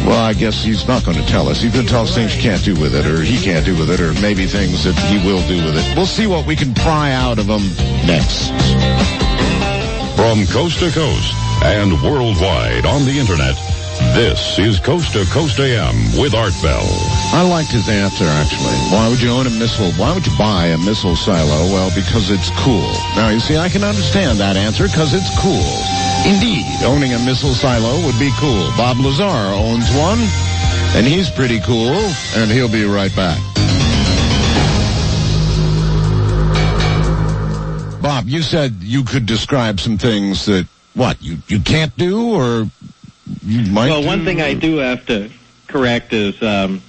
Well, I guess he's not going to tell us. He's going to tell us things you can't do with it, or he can't do with it, or maybe things that he will do with it. We'll see what we can pry out of him next. From coast to coast and worldwide on the internet, this is Coast to Coast A M with Art Bell. I liked his answer, actually. Why would you own a missile? Why would you buy a missile silo? Well, because it's cool. Now, you see, I can understand that answer because it's cool. Indeed, owning a missile silo would be cool. Bob Lazar owns one, and he's pretty cool, and he'll be right back. Bob, you said you could describe some things that, what, you, you can't do, or you might Well, do? one thing I do have to correct is um,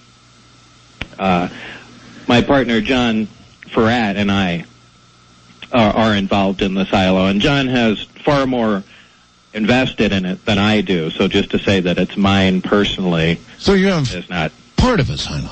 uh, my partner, John Farrat, and I are, are involved in the silo, and John has far more invested in it than I do, so just to say that it's mine personally So you have is not... part of a silo.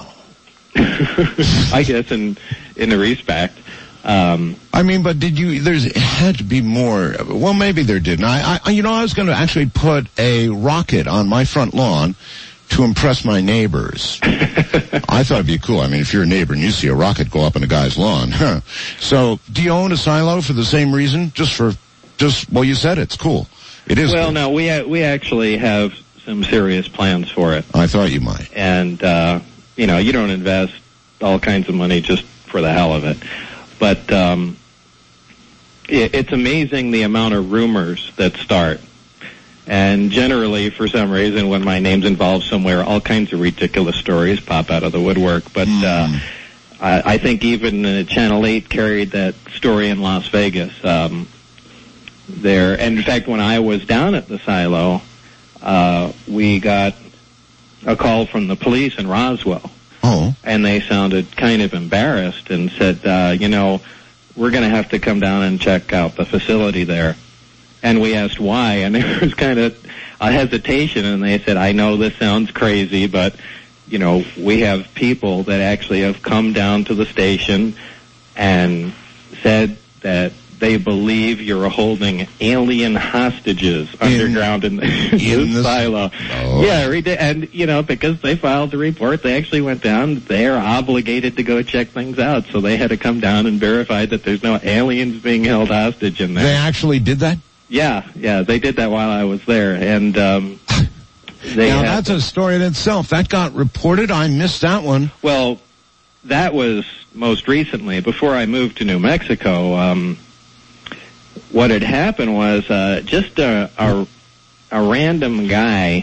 I guess in, in a respect. Um, I mean, but did you, there's, it had to be more, well, maybe there didn't. I, I you know, I was going to actually put a rocket on my front lawn to impress my neighbors. I thought it'd be cool. I mean, if you're a neighbor and you see a rocket go up on a guy's lawn, huh? So, do you own a silo for the same reason? Just for, just, well, you said it's cool. It is well, cool. no, we, we actually have some serious plans for it. I thought you might. And, uh, you know, you don't invest all kinds of money just for the hell of it. But um, it, it's amazing the amount of rumors that start. And generally, for some reason, when my name's involved somewhere, all kinds of ridiculous stories pop out of the woodwork. But mm. uh, I, I think even uh, Channel eight carried that story in Las Vegas. Um, there, and in fact, when I was down at the silo, uh, we got a call from the police in Roswell. Oh. And they sounded kind of embarrassed and said, uh, you know, we're going to have to come down and check out the facility there. And we asked why, and there was kind of a hesitation, and they said, I know this sounds crazy, but, you know, we have people that actually have come down to the station and said that they believe you're holding alien hostages in, underground in the, in the silo. Oh. Yeah, and, you know, because they filed the report, they actually went down. They are obligated to go check things out, so they had to come down and verify that there's no aliens being held hostage in there. They actually did that? Yeah, yeah, they did that while I was there, and um, they now, had that's a story in itself. That got reported. I missed that one. Well, that was most recently. Before I moved to New Mexico, um, what had happened was uh, just a, a, a random guy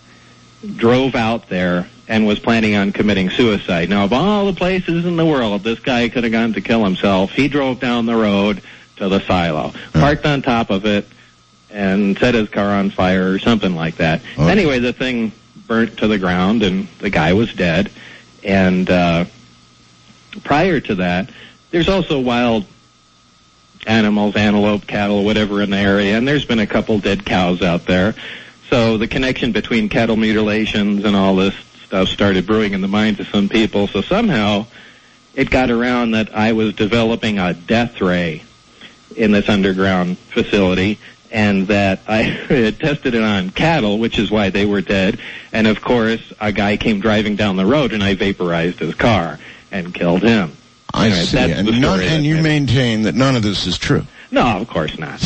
drove out there and was planning on committing suicide. Now, of all the places in the world this guy could have gone to kill himself, he drove down the road to the silo, parked on top of it, and set his car on fire or something like that. Okay. Anyway, the thing burnt to the ground, and the guy was dead. And uh, prior to that, there's also wild animals, antelope, cattle, whatever in the area, and there's been a couple dead cows out there. So the connection between cattle mutilations and all this stuff started brewing in the minds of some people. So somehow it got around that I was developing a death ray in this underground facility, and that I had tested it on cattle, which is why they were dead. And of course, a guy came driving down the road, and I vaporized his car and killed him. I anyway, see. That's and none, and you maintain that none of this is true. No, of course not.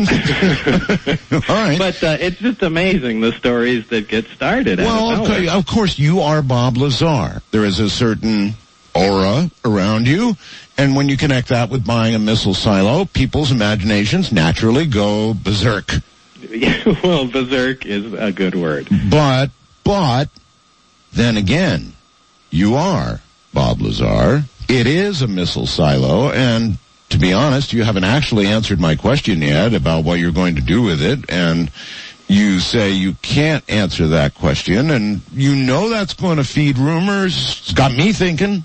All right. But uh, it's just amazing, the stories that get started. Well, okay, of course, you are Bob Lazar. There is a certain aura around you, and when you connect that with buying a missile silo, people's imaginations naturally go berserk. Well, berserk is a good word. But, but, then again, you are Bob Lazar. It is a missile silo, and to be honest, you haven't actually answered my question yet about what you're going to do with it, and you say you can't answer that question, and you know that's going to feed rumors. It's got me thinking.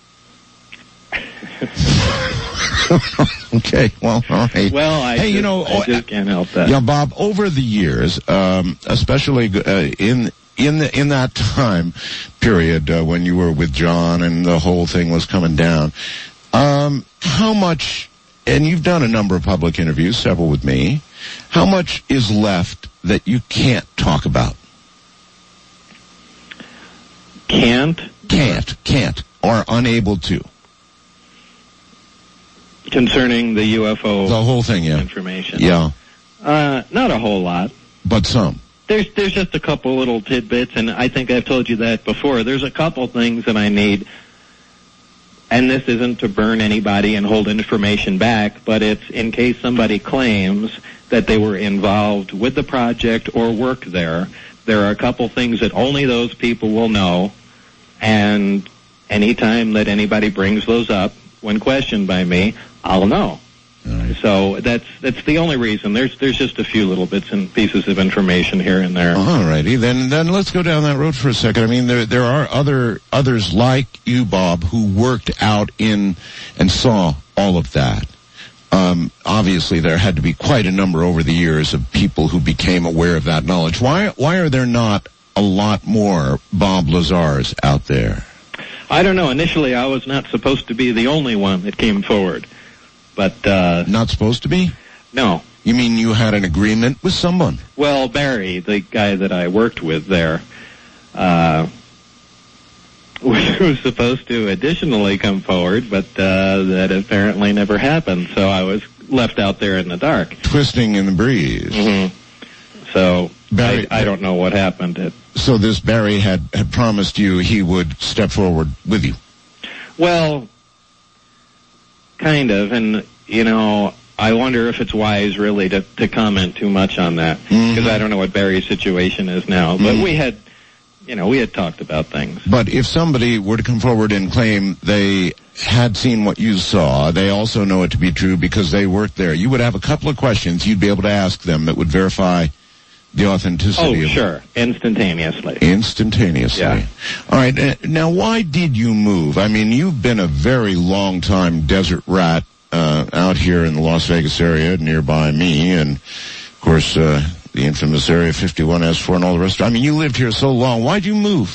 Okay, well, all right. Well, I, hey, just, you know, I just can't help that. Yeah, Bob, over the years, um, especially uh, in in the, in that time period uh, when you were with John and the whole thing was coming down, um, how much, and you've done a number of public interviews, several with me, how much is left that you can't talk about? can't? Can't, can't, or unable to. Concerning the U F O the whole thing, yeah. information. Yeah. Uh, not a whole lot. But some. There's there's just a couple little tidbits, and I think I've told you that before. There's a couple things that I need, and this isn't to burn anybody and hold information back, but it's in case somebody claims that they were involved with the project or work there. There are a couple things that only those people will know, and anytime that anybody brings those up when questioned by me, I'll know. Right. So that's that's the only reason. There's there's just a few little bits and pieces of information here and there. All righty, then then let's go down that road for a second. I mean, there there are other others like you, Bob, who worked out in and saw all of that. Um, obviously, there had to be quite a number over the years of people who became aware of that knowledge. Why why are there not a lot more Bob Lazars out there? I don't know. Initially, I was not supposed to be the only one that came forward. But, uh... Not supposed to be? No. You mean you had an agreement with someone? Well, Barry, the guy that I worked with there, uh, was, was supposed to additionally come forward, but, uh, that apparently never happened, so I was left out there in the dark. Twisting in the breeze. Mm-hmm. So, Barry, I, I don't know what happened. It, so this Barry had, had promised you he would step forward with you? Well... Kind of, and, you know, I wonder if it's wise, really, to, to comment too much on that, because mm-hmm. I don't know what Barry's situation is now, but mm-hmm. we had, you know, we had talked about things. But if somebody were to come forward and claim they had seen what you saw, they also know it to be true because they worked there, you would have a couple of questions you'd be able to ask them that would verify the authenticity oh, of sure. it. Instantaneously. Instantaneously. Yeah. All right. Uh, now, why did you move? I mean, you've been a very long time desert rat uh, out here in the Las Vegas area, nearby me, and, of course, uh, the infamous Area fifty-one S four and all the rest. I mean, you lived here so long. Why'd you move?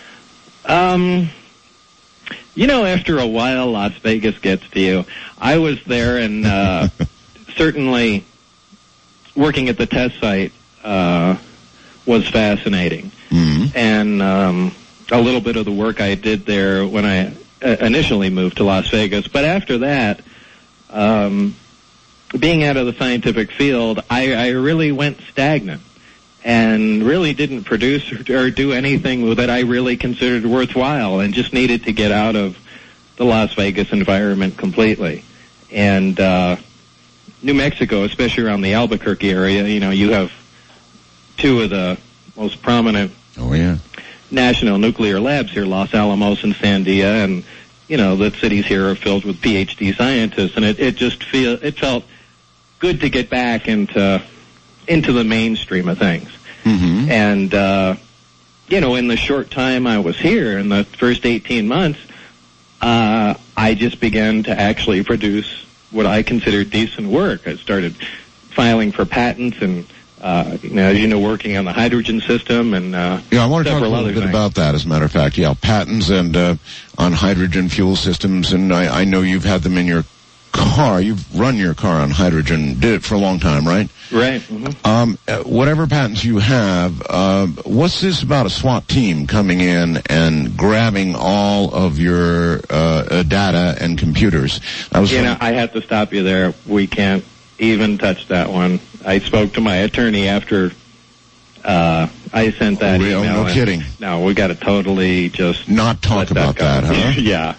Um, you know, after a while, Las Vegas gets to you. I was there, and uh, certainly working at the test site, Uh, was fascinating. Mm-hmm. And um, a little bit of the work I did there when I uh, initially moved to Las Vegas. But after that, um, being out of the scientific field, I, I really went stagnant and really didn't produce or, or do anything that I really considered worthwhile, and just needed to get out of the Las Vegas environment completely. And uh, New Mexico, especially around the Albuquerque area, you know, you have two of the most prominent oh, yeah. national nuclear labs here, Los Alamos and Sandia, and, you know, the cities here are filled with P H D scientists, and it, it just feel it felt good to get back into into the mainstream of things. Mm-hmm. And, uh, you know, in the short time I was here, in the first eighteen months, uh, I just began to actually produce what I considered decent work. I started filing for patents and Uh, you know, as you know, working on the hydrogen system and uh, yeah, I want to talk a little bit things. about that. As a matter of fact, yeah, patents and uh, on hydrogen fuel systems, and I, I know you've had them in your car. You've run your car on hydrogen. Did it for a long time, right? Right. Mm-hmm. Um, whatever patents you have, uh, what's this about a SWAT team coming in and grabbing all of your uh, data and computers? I was you know, I have to stop you there. We can't even touch that one. I spoke to my attorney after uh, I sent that oh, real? email. No kidding. No, we got to totally just not talk about that, that huh? Yeah.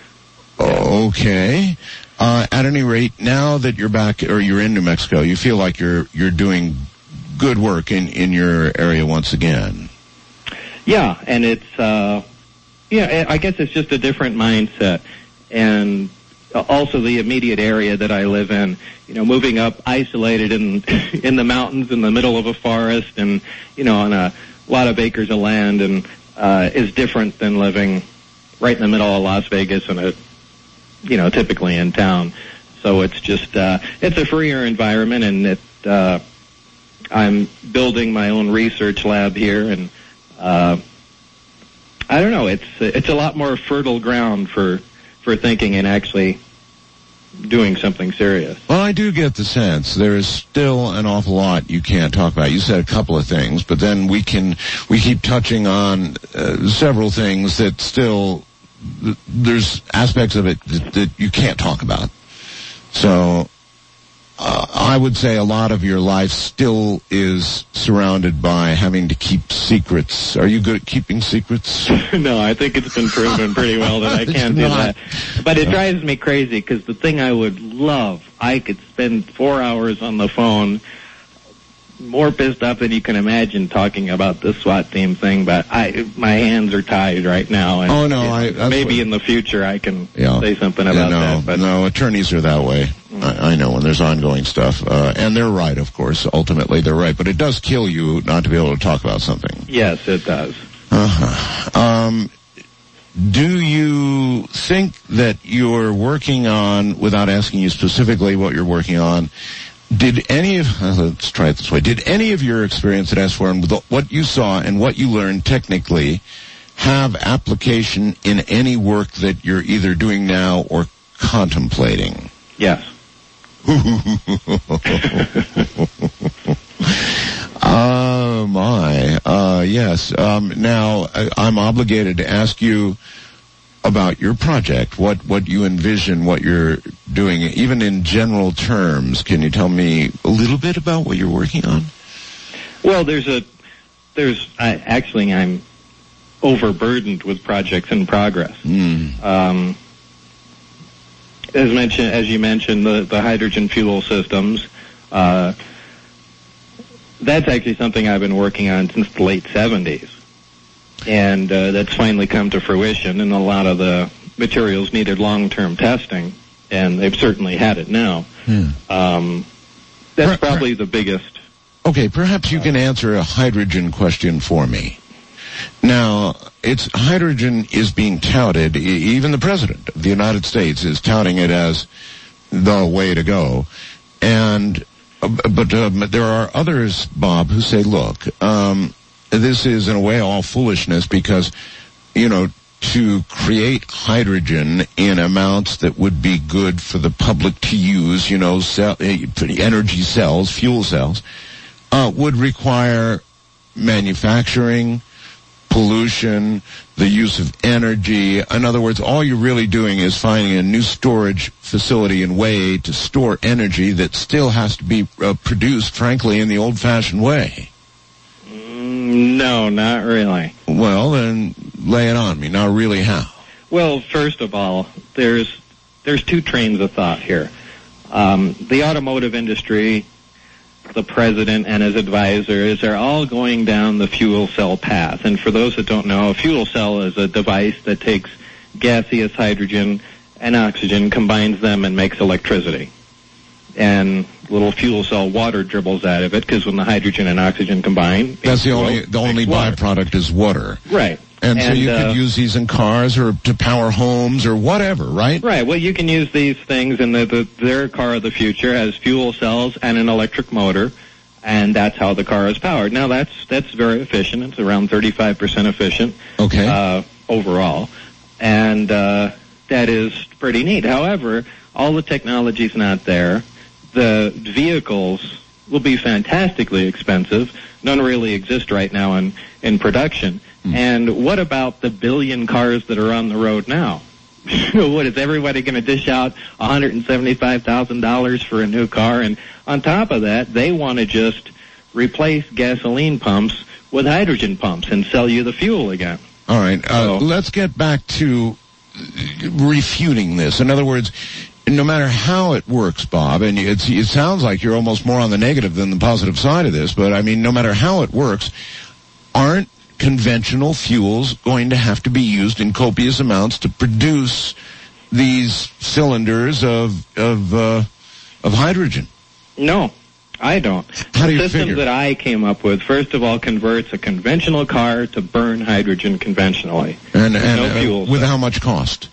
Okay. Uh, at any rate, now that you're back or you're in New Mexico, you feel like you're you're doing good work in in your area once again. Yeah, and it's uh, yeah, I guess it's just a different mindset, and also the immediate area that I live in, you know, moving up isolated in in the mountains in the middle of a forest and, you know, on a lot of acres of land, and uh, is different than living right in the middle of Las Vegas and, a, you know, typically in town. So it's just, uh, it's a freer environment, and it, uh, I'm building my own research lab here, and uh, I don't know, it's it's a lot more fertile ground for for thinking and actually doing something serious. Well, I do get the sense there is still an awful lot you can't talk about. You said a couple of things, but then we can we keep touching on uh, several things that still there's aspects of it that, that you can't talk about. So uh, I would say a lot of your life still is surrounded by having to keep secrets. Are you good at keeping secrets? No, I think it's been proven pretty well that I can't do that. But it drives me crazy because the thing I would love, I could spend four hours on the phone, more pissed off than you can imagine, talking about this SWAT team thing. But I, my hands are tied right now. And oh no, it, I, maybe what, in the future I can yeah, say something about yeah, no, that. But no, attorneys are that way. Mm. I, I know when there's ongoing stuff, uh, and they're right, of course. Ultimately, they're right, but it does kill you not to be able to talk about something. Yes, it does. Uh-huh. Um, do you think that you're working on, without asking you specifically what you're working on, did any of, uh, let's try it this way, did any of your experience at S four and what you saw and what you learned technically have application in any work that you're either doing now or contemplating? Yes. Oh, my. Uh, yes. Um, now, I, I'm obligated to ask you about your project, what, what you envision, what you're doing, even in general terms. Can you tell me a little bit about what you're working on? Well, there's a, there's, I, actually I'm overburdened with projects in progress. Mm. Um, as mentioned, as you mentioned, the, the hydrogen fuel systems, uh, that's actually something I've been working on since the late seventies. And uh, that's finally come to fruition, and a lot of the materials needed long-term testing, and they've certainly had it now. Hmm. Um, that's per- probably the biggest. Okay, perhaps you can answer a hydrogen question for me. Now, it's hydrogen is being touted, e- even the President of the United States is touting it as the way to go. And, uh, but um, there are others, Bob, who say, look, um, this is, in a way, all foolishness because, you know, to create hydrogen in amounts that would be good for the public to use, you know, cell, energy cells, fuel cells, uh, would require manufacturing, pollution, the use of energy. In other words, all you're really doing is finding a new storage facility and way to store energy that still has to be uh, produced, frankly, in the old-fashioned way. No, not really. Well, then lay it on me. Not really how? Well, first of all, there's there's two trains of thought here. Um, the automotive industry, the president and his advisors are all going down the fuel cell path. And for those that don't know, a fuel cell is a device that takes gaseous hydrogen and oxygen, combines them, and makes electricity. And little fuel cell water dribbles out of it because when the hydrogen and oxygen combine, that's the only the only byproduct is water. Right. And, and so you uh, could use these in cars or to power homes or whatever, right? Right. Well, you can use these things in the, the their car of the future has fuel cells and an electric motor, and that's how the car is powered. Now that's that's very efficient. It's around thirty-five percent efficient. Okay. Uh, overall, and uh, that is pretty neat. However, all the technology's not there. The vehicles will be fantastically expensive. None really exist right now in, in production. Mm. And what about the billion cars that are on the road now? What, is everybody going to dish out one hundred seventy-five thousand dollars for a new car? And on top of that, they want to just replace gasoline pumps with hydrogen pumps and sell you the fuel again. All right. Uh, so, let's get back to refuting this. In other words, no matter how it works, Bob, and it's, it sounds like you're almost more on the negative than the positive side of this, but I mean, no matter how it works, aren't conventional fuels going to have to be used in copious amounts to produce these cylinders of of uh, of hydrogen? No, I don't. How do you the system figure? that I came up with, first of all, converts a conventional car to burn hydrogen conventionally. And, and no fuel uh, with cell. how much cost?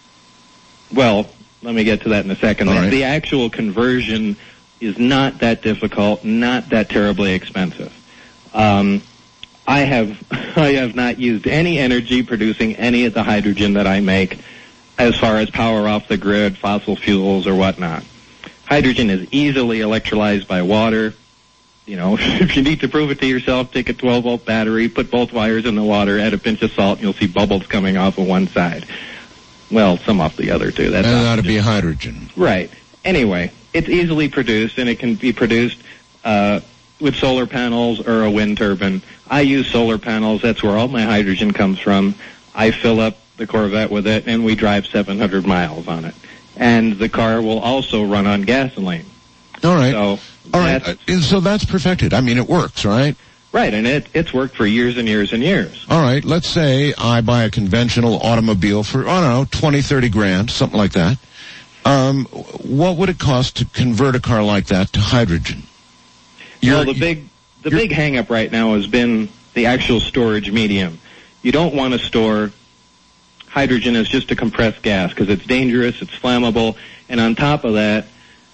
Well, let me get to that in a second. All the, right. the actual conversion is not that difficult, not that terribly expensive. Um, I have I have not used any energy producing any of the hydrogen that I make as far as power off the grid, fossil fuels, or whatnot. Hydrogen is easily electrolyzed by water. You know, if you need to prove it to yourself, take a twelve-volt battery, put both wires in the water, add a pinch of salt, and you'll see bubbles coming off of one side. Well, some off the other, too. That's that ought to be hydrogen. Right. Anyway, it's easily produced, and it can be produced uh, with solar panels or a wind turbine. I use solar panels. That's where all my hydrogen comes from. I fill up the Corvette with it, and we drive seven hundred miles on it. And the car will also run on gasoline. All right. So All right. Uh, so that's perfected. I mean, it works, right? Right, and it, it's worked for years and years and years. All right. Let's say I buy a conventional automobile for, I don't know, twenty, thirty grand, something like that. Um, what would it cost to convert a car like that to hydrogen? You're, well, the big the big hang-up right now has been the actual storage medium. You don't want to store hydrogen as just a compressed gas because it's dangerous, it's flammable, and on top of that,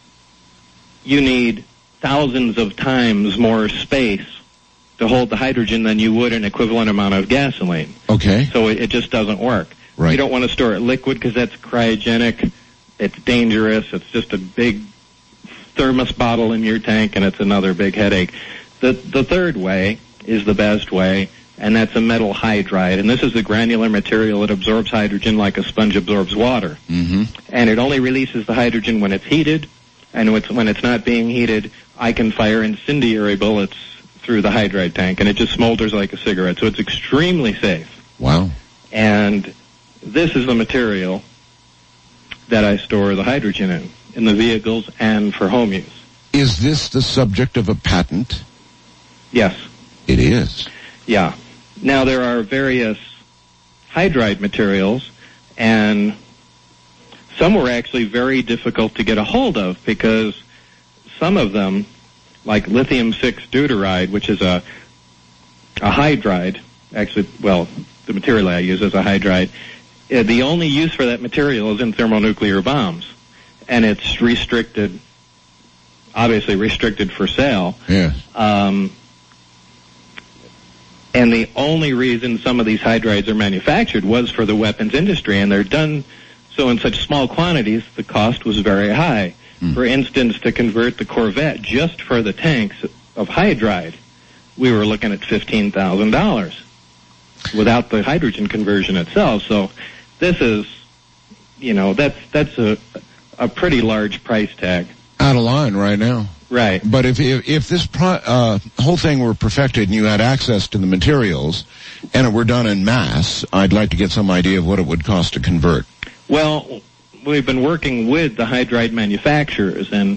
you need thousands of times more space to hold the hydrogen than you would an equivalent amount of gasoline. Okay. So it, it just doesn't work. Right. You don't want to store it liquid because that's cryogenic. It's dangerous. It's just a big thermos bottle in your tank, and it's another big headache. The the third way is the best way, and that's a metal hydride. And this is a granular material that absorbs hydrogen like a sponge absorbs water. Mm-hmm. And it only releases the hydrogen when it's heated, and when it's not being heated, I can fire incendiary bullets through the hydride tank, and it just smolders like a cigarette. So it's extremely safe. Wow. And this is the material that I store the hydrogen in, in the vehicles and for home use. Is this the subject of a patent? Yes. It is. Yeah. Now, there are various hydride materials, and some were actually very difficult to get a hold of because some of them, like lithium six deuteride, which is a a hydride, actually, well, the material I use is a hydride, uh, the only use for that material is in thermonuclear bombs, and it's restricted, obviously restricted for sale. Yeah. Um, and the only reason some of these hydrides are manufactured was for the weapons industry, and they're done so in such small quantities, the cost was very high. Mm. For instance, to convert the Corvette just for the tanks of hydride, we were looking at fifteen thousand dollars without the hydrogen conversion itself. So this is, you know, that's that's a a pretty large price tag. Out of line right now. Right. But if if, if this pro, uh, whole thing were perfected and you had access to the materials and it were done in mass, I'd like to get some idea of what it would cost to convert. Well, we've been working with the hydride manufacturers, and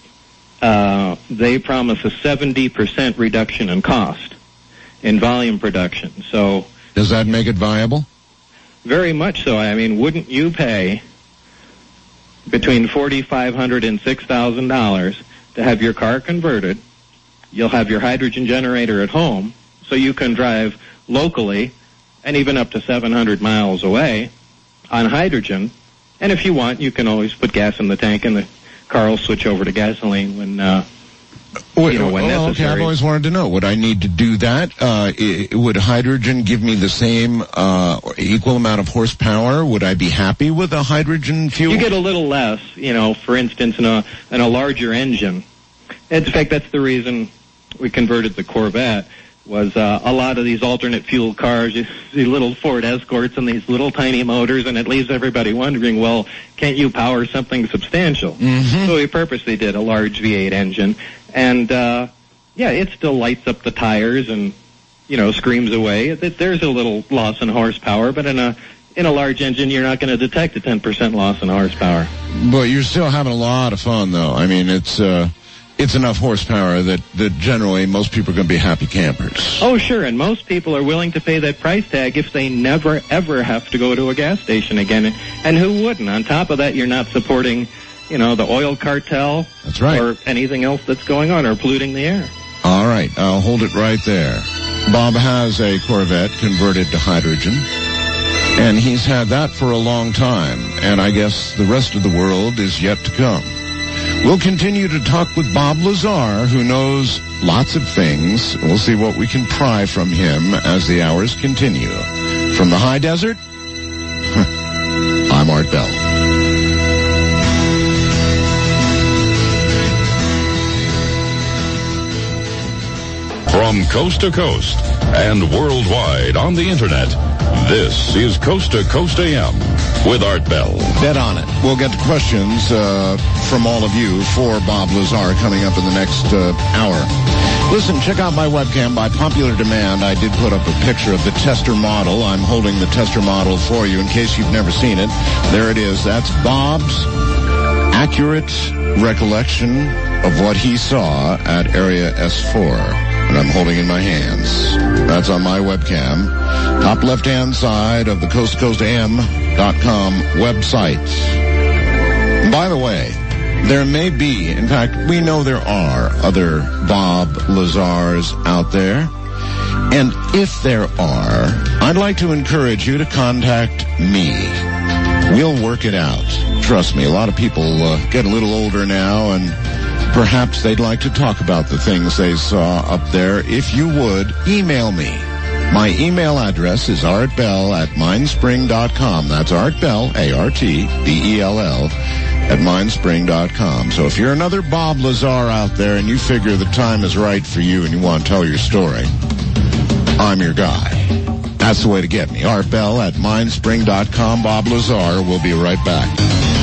uh, they promise a seventy percent reduction in cost in volume production. So, does that make it viable? Very much so. I mean, wouldn't you pay between forty-five hundred dollars and six thousand dollars to have your car converted? You'll have your hydrogen generator at home, so you can drive locally and even up to seven hundred miles away on hydrogen. And if you want, you can always put gas in the tank, and the car will switch over to gasoline when, uh, you know, when oh, necessary. Okay, I've always wanted to know, would I need to do that? Uh, I, would hydrogen give me the same uh, equal amount of horsepower? Would I be happy with a hydrogen fuel? You get a little less, you know, for instance, in a, in a larger engine. In fact, that's the reason we converted the Corvette. Was uh, a lot of these alternate fuel cars, you see little Ford Escorts and these little tiny motors, and it leaves everybody wondering, well, can't you power something substantial? Mm-hmm. So we purposely did a large V eight engine, and uh, yeah, it still lights up the tires and, you know, screams away. There's a little loss in horsepower, but in a in a large engine, you're not going to detect a ten percent loss in horsepower. But you're still having a lot of fun, though. I mean, it's uh, it's enough horsepower that, that generally most people are going to be happy campers. Oh, sure, and most people are willing to pay that price tag if they never, ever have to go to a gas station again. And, and who wouldn't? On top of that, you're not supporting, you know, the oil cartel. That's right. Or anything else that's going on or polluting the air. All right, I'll hold it right there. Bob has a Corvette converted to hydrogen, and he's had that for a long time, and I guess the rest of the world is yet to come. We'll continue to talk with Bob Lazar, who knows lots of things. We'll see what we can pry from him as the hours continue. From the high desert, I'm Art Bell. From coast to coast and worldwide on the internet, this is Coast to Coast A M with Art Bell. Bet on it. We'll get to questions uh, from all of you for Bob Lazar coming up in the next uh, hour. Listen, check out my webcam. By popular demand, I did put up a picture of the tester model. I'm holding the tester model for you in case you've never seen it. There it is. That's Bob's accurate recollection of what he saw at Area S four. And I'm holding in my hands. That's on my webcam. Top left-hand side of the coast to coast A M dot com website. And by the way, there may be, in fact, we know there are other Bob Lazars out there. And if there are, I'd like to encourage you to contact me. We'll work it out. Trust me, a lot of people uh, get a little older now, and perhaps they'd like to talk about the things they saw up there. If you would, email me. My email address is artbell at mindspring dot com. That's artbell, A R T B E L L, at mindspring dot com. So if you're another Bob Lazar out there and you figure the time is right for you and you want to tell your story, I'm your guy. That's the way to get me. artbell at mindspring dot com. Bob Lazar. We'll be right back.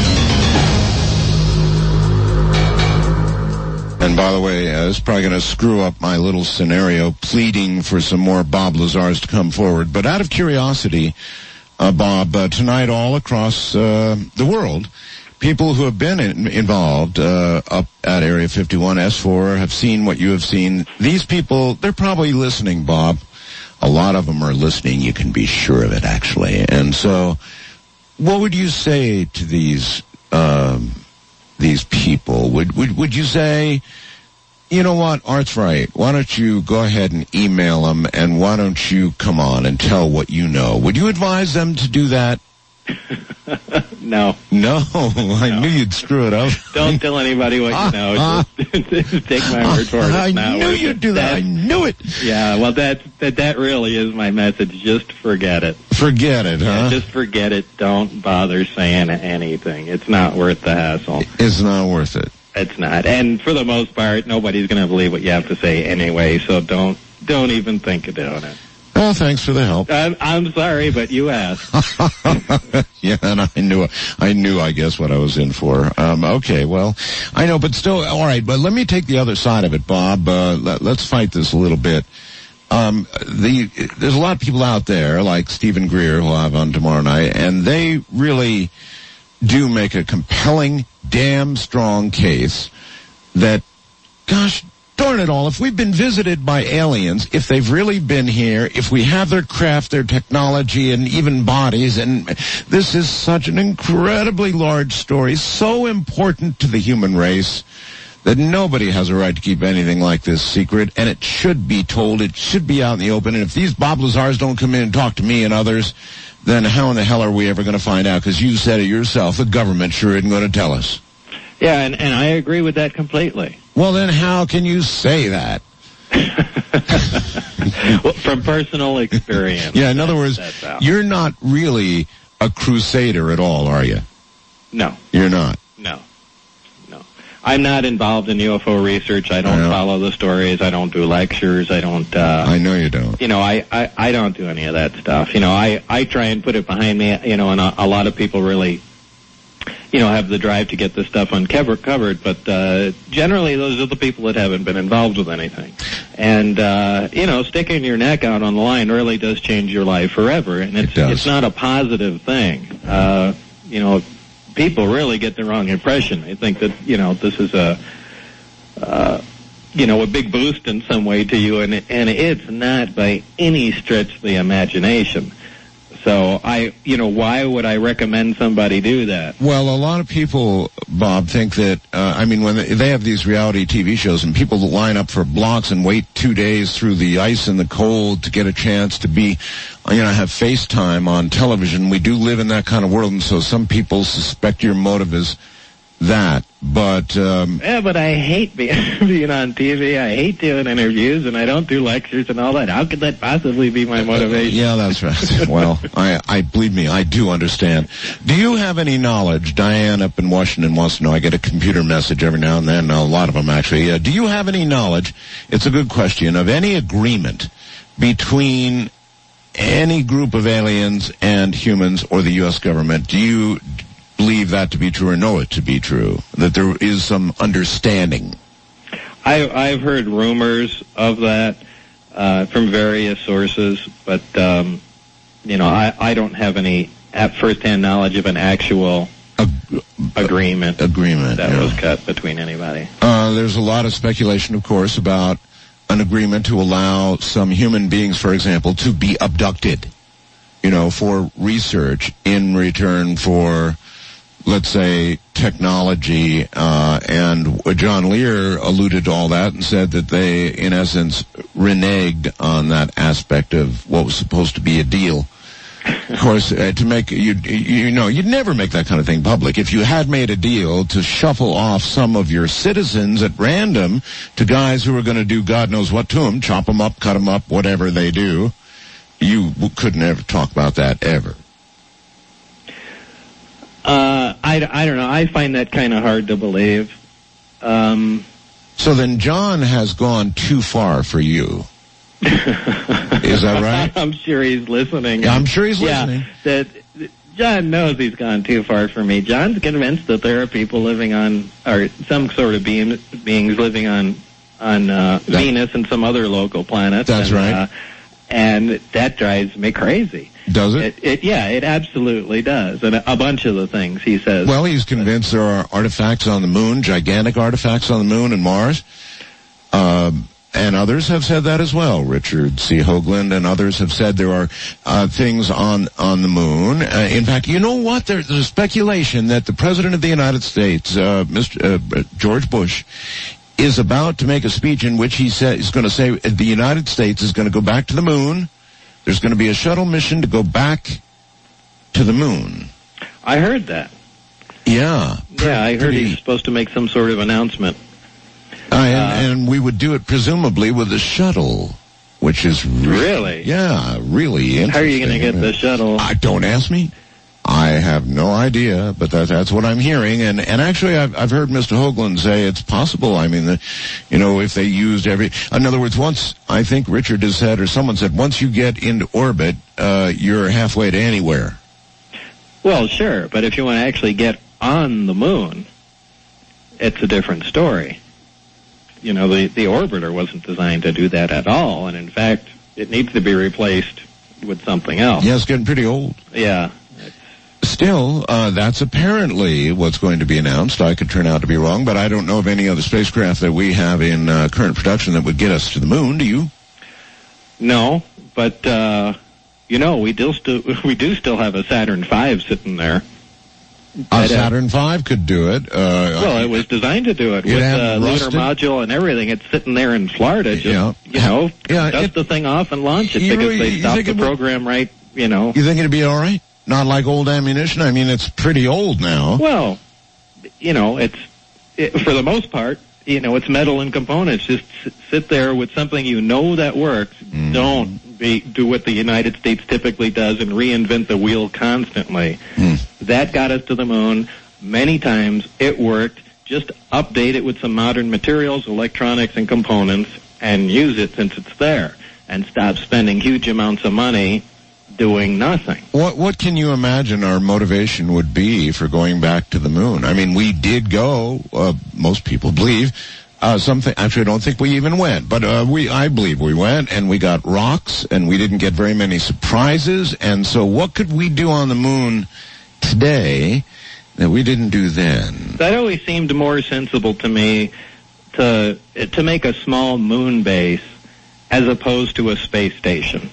And by the way, uh, it's probably going to screw up my little scenario pleading for some more Bob Lazars to come forward. But out of curiosity, uh, Bob, uh, tonight all across uh, the world, people who have been in, involved uh, up at Area fifty-one S four have seen what you have seen. These people, they're probably listening, Bob. A lot of them are listening. You can be sure of it, actually. And so what would you say to these um these people? Would, would, would you say, you know what, Art's right. Why don't you go ahead and email them, and why don't you come on and tell what you know? Would you advise them to do that? No. No, I no. knew you'd screw it up. Don't tell anybody what you know. Uh, Just take my word for it. I knew you'd do that. that. I knew it. Yeah, well, that, that that really is my message. Just forget it. Forget it, huh? Yeah, just forget it. Don't bother saying anything. It's not worth the hassle. It's not worth it. It's not. And for the most part, nobody's going to believe what you have to say anyway, so don't don't even think of doing it. Well, thanks for the help. I'm, I'm sorry, but you asked. Yeah, and I knew, I knew, I guess, what I was in for. Um, okay, well, I know, but still, all right, but let me take the other side of it, Bob. Uh, let, let's fight this a little bit. Um, the, there's a lot of people out there, like Stephen Greer, who I'll have on tomorrow night, and they really do make a compelling, damn strong case that, gosh, darn it all, if we've been visited by aliens, if they've really been here, if we have their craft, their technology, and even bodies, and this is such an incredibly large story, so important to the human race, that nobody has a right to keep anything like this secret, and it should be told, it should be out in the open, and if these Bob Lazars don't come in and talk to me and others, then how in the hell are we ever going to find out? Because you said it yourself, the government sure isn't going to tell us. Yeah, and, and I agree with that completely. Well, then how can you say that? Well, from personal experience. Yeah, in other words, you're not really a crusader at all, are you? No. You're not? No. No. I'm not involved in U F O research. I don't I follow the stories. I don't do lectures. I don't... Uh, I know you don't. You know, I, I, I don't do any of that stuff. You know, I, I try and put it behind me, you know, and a, a lot of people really... you know, have the drive to get this stuff uncovered, covered, but uh, generally those are the people that haven't been involved with anything. And, uh, you know, sticking your neck out on the line really does change your life forever, and it's it it's not a positive thing. Uh, you know, people really get the wrong impression. They think that, you know, this is a, uh, you know, a big boost in some way to you, and, and it's not by any stretch of the imagination. So I, you know, why would I recommend somebody do that? Well, a lot of people, Bob, think that, uh, I mean, when they, they have these reality T V shows and people line up for blocks and wait two days through the ice and the cold to get a chance to be, you know, have FaceTime on television. We do live in that kind of world, and so some people suspect your motive is that. But um, yeah, but I hate being, being on T V. I hate doing interviews, and I don't do lectures and all that. How could that possibly be my motivation? Yeah, that's right. Well, I, I believe me, I do understand. Do you have any knowledge? Diane up in Washington wants to know. I get a computer message every now and then, a lot of them actually. Uh, do you have any knowledge? It's a good question. Of any agreement between any group of aliens and humans or the U S government? Do you believe that to be true or know it to be true, that there is some understanding? I, I've heard rumors of that uh, from various sources, but um, you know, I, I don't have any at first-hand knowledge of an actual Ag- agreement agreement that yeah. was cut between anybody. Uh, there's a lot of speculation, of course, about an agreement to allow some human beings, for example, to be abducted, you know, for research in return for, let's say, technology, uh, and John Lear alluded to all that and said that they, in essence, reneged on that aspect of what was supposed to be a deal. Of course, uh, to make, you, you know, you'd never make that kind of thing public. If you had made a deal to shuffle off some of your citizens at random to guys who are going to do God knows what to them, chop them up, cut them up, whatever they do, you could never talk about that ever. Uh, I, I don't know. I find that kind of hard to believe. Um, so then John has gone too far for you. Is that right? I'm sure he's listening. Yeah, I'm sure he's listening. Yeah, that John knows he's gone too far for me. John's convinced that there are people living on, or some sort of being, beings living on on uh, that, Venus and some other local planets. That's and, right. Uh, and that drives me crazy. Does it? It, it? Yeah, it absolutely does. And a, a bunch of the things he says. Well, he's convinced there are artifacts on the moon, gigantic artifacts on the moon and Mars. Um, and others have said that as well. Richard C. Hoagland and others have said there are uh, things on, on the moon. Uh, in fact, you know what? There, there's speculation that the President of the United States, uh, Mister Uh, George Bush, is about to make a speech in which he said he's going to say the United States is going to go back to the moon. There's going to be a shuttle mission to go back to the moon. I heard that. Yeah. Yeah, I heard pretty, he's supposed to make some sort of announcement. Uh, and, uh, and we would do it presumably with a shuttle, which is re- really, yeah, really interesting. How are you going to get the shuttle? Uh, don't ask me. I have no idea, but that, that's what I'm hearing. And, and actually, I've, I've heard Mister Hoagland say it's possible. I mean, the, you know, if they used every, in other words, once, I think Richard has said, or someone said, once you get into orbit, uh, you're halfway to anywhere. Well, sure, but if you want to actually get on the moon, it's a different story. You know, the, the orbiter wasn't designed to do that at all, and in fact, it needs to be replaced with something else. Yeah, it's getting pretty old. Yeah. Still, uh, that's apparently what's going to be announced. I could turn out to be wrong, but I don't know of any other spacecraft that we have in uh, current production that would get us to the moon. Do you? No, but uh, you know, we do still we do still have a Saturn five sitting there. A Saturn five could do it. Uh, well, it was designed to do it, it with a uh, lunar module and everything. It's sitting there in Florida. Just yeah. you know, yeah, dust it, the thing off and launch it you, because you, they you stopped the would, program right. You know, you think it'd be all right? Not like old ammunition? I mean, it's pretty old now. Well, you know, it's, it, for the most part, you know, it's metal and components. Just sit there with something you know that works. Mm. Don't be, do what the United States typically does and reinvent the wheel constantly. Mm. That got us to the moon many times. It worked. Just update it with some modern materials, electronics, and components, and use it since it's there. And stop spending huge amounts of money doing nothing. What what can you imagine our motivation would be for going back to the moon? I mean, we did go, uh, most people believe, uh, something, actually I don't think we even went, but uh, we, I believe we went, and we got rocks, and we didn't get very many surprises, and so what could we do on the moon today that we didn't do then? That always seemed more sensible to me to to make a small moon base as opposed to a space station.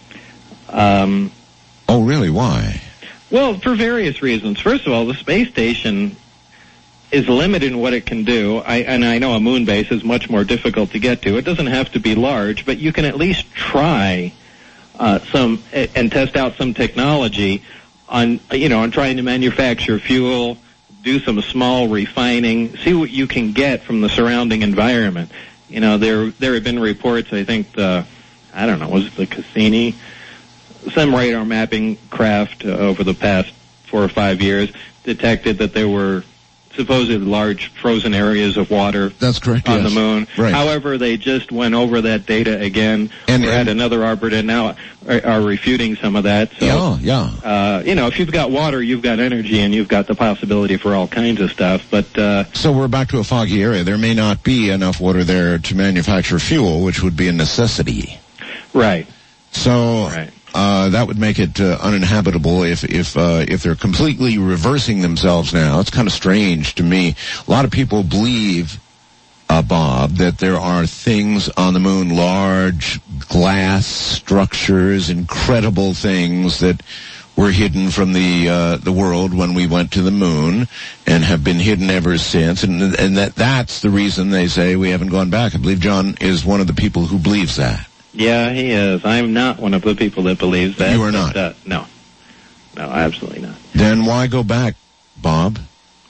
Um, oh, really? Why? Well, for various reasons. First of all, the space station is limited in what it can do. I, and I know a moon base is much more difficult to get to. It doesn't have to be large, but you can at least try uh, some and test out some technology on, you know, on trying to manufacture fuel, do some small refining, see what you can get from the surrounding environment. You know, there there have been reports, I think, the, I don't know, was it the Cassini? Some radar mapping craft uh, over the past four or five years detected that there were supposedly large frozen areas of water That's correct, on yes. the moon. Right. However, they just went over that data again. And, We're and at another arbiter and now are, are refuting some of that. So, yeah, yeah. Uh, you know, if you've got water, you've got energy, and you've got the possibility for all kinds of stuff. But uh, So we're back to a foggy area. There may not be enough water there to manufacture fuel, which would be a necessity. right, So right. uh, that would make it uh, uninhabitable if if uh, if they're completely reversing themselves now. It's kind of strange to me. A lot of people believe, uh, Bob, that there are things on the moon, large glass structures, incredible things that were hidden from the uh, the world when we went to the moon, and have been hidden ever since. And and that that's the reason they say we haven't gone back. I believe John is one of the people who believes that. Yeah, he is. I'm not one of the people that believes that. You are but, not? Uh, no. No, absolutely not. Then why go back, Bob?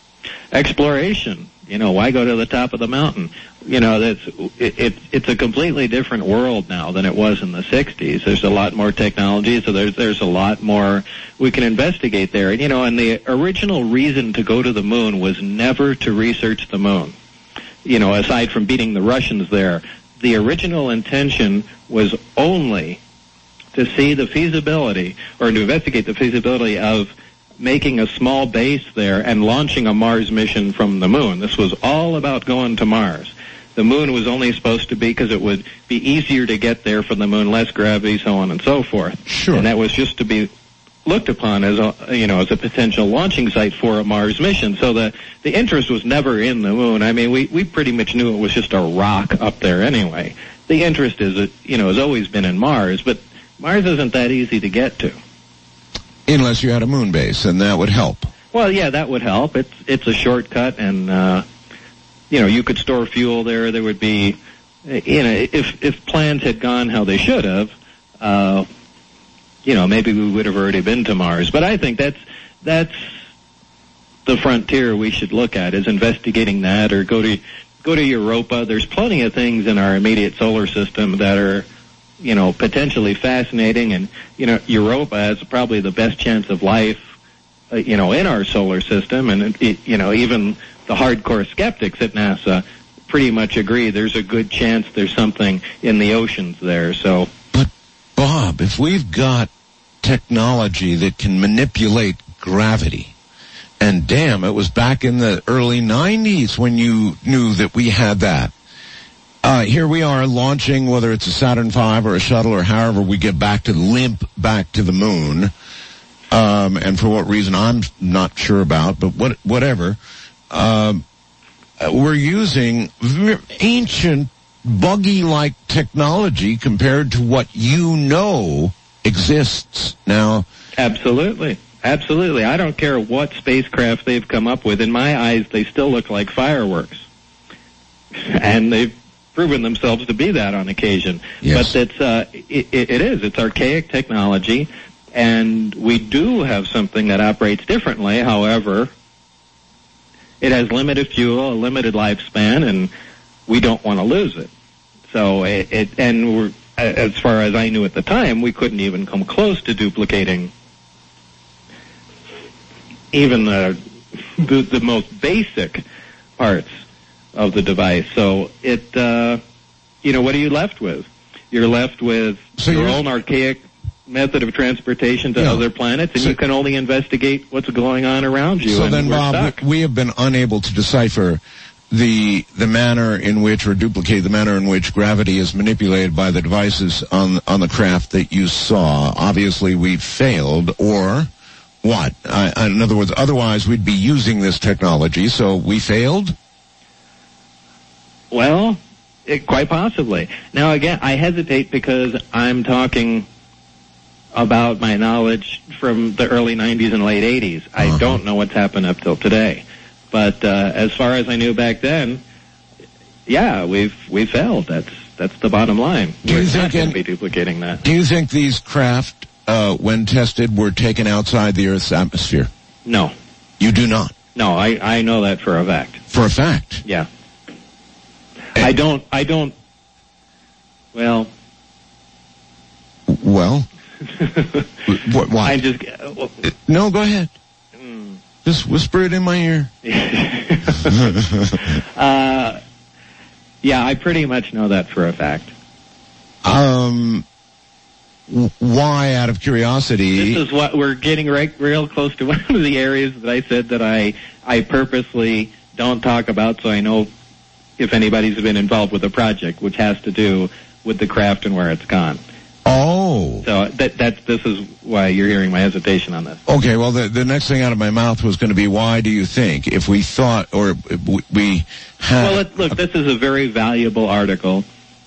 Exploration. You know, why go to the top of the mountain? You know, that's it, it, it's a completely different world now than it was in the sixties. There's a lot more technology, so there's there's a lot more we can investigate there. And, you know, and the original reason to go to the moon was never to research the moon. You know, aside from beating the Russians there, the original intention was only to see the feasibility, or to investigate the feasibility of making a small base there and launching a Mars mission from the moon. This was all about going to Mars. The moon was only supposed to be because it would be easier to get there from the moon, less gravity, so on and so forth. Sure. And that was just to be looked upon as a, you know, as a potential launching site for a Mars mission. So the the interest was never in the moon. I mean, we we pretty much knew it was just a rock up there anyway. The interest is, you know, has always been in Mars, but Mars isn't that easy to get to. Unless you had a moon base, and that would help. Well, yeah, that would help. It's it's a shortcut, and uh, you know, you could store fuel there. There would be, you know, if if plans had gone how they should have, uh, you know, maybe we would have already been to Mars. But I think that's that's the frontier we should look at, is investigating that, or go to go to Europa. There's plenty of things in our immediate solar system that are, you know, potentially fascinating, and, you know, Europa has probably the best chance of life, uh, you know, in our solar system, and, it, you know, even the hardcore skeptics at NASA pretty much agree there's a good chance there's something in the oceans there, so. But, Bob, if we've got technology that can manipulate gravity, and damn, it was back in the early nineties when you knew that we had that. Uh, here we are launching, whether it's a Saturn five or a shuttle or however we get back to limp back to the moon. Um, and for what reason, I'm not sure about, but what, whatever. Um, we're using very ancient, buggy-like technology compared to what you know exists now. Absolutely. Absolutely. I don't care what spacecraft they've come up with. In my eyes, they still look like fireworks. And they've proven themselves to be that on occasion. Yes. But it's, uh, it, it is. It's archaic technology, and we do have something that operates differently. However, it has limited fuel, a limited lifespan, and we don't want to lose it. So it, it and we're, as far as I knew at the time, we couldn't even come close to duplicating even the the, the most basic parts of the device. So it, uh, you know, what are you left with? You're left with so your own archaic method of transportation to yeah. other planets, and so you can only investigate what's going on around you. So and then, we're Bob, stuck. we have been unable to decipher the the manner in which, or duplicate the manner in which gravity is manipulated by the devices on on the craft that you saw. Obviously, we failed, or what? I, in other words, otherwise we'd be using this technology. So we failed? Well, it, quite possibly. Now, again, I hesitate because I'm talking about my knowledge from the early nineties and late eighties. I uh-huh. don't know what's happened up till today. But uh, as far as I knew back then, yeah, we've we failed. That's that's the bottom line. Do you We're think not going in- to be duplicating that. Do you think these craft, uh, when tested, were taken outside the Earth's atmosphere? No. You do not? No, I, I know that for a fact. For a fact? Yeah. And I don't, I don't, well. Well? What, why? I just, uh, well, no, go ahead. Mm. Just whisper it in my ear. uh, yeah, I pretty much know that for a fact. Um, why, out of curiosity? This is what we're getting right, real close to one of the areas that I said that I, I purposely don't talk about, so I know if anybody's been involved with the project, which has to do with the craft and where it's gone. Oh. So that that's this is why you're hearing my hesitation on this. Okay, well, the the next thing out of my mouth was going to be, why do you think, if we thought, or we had... Well, look, look, this is a very valuable article,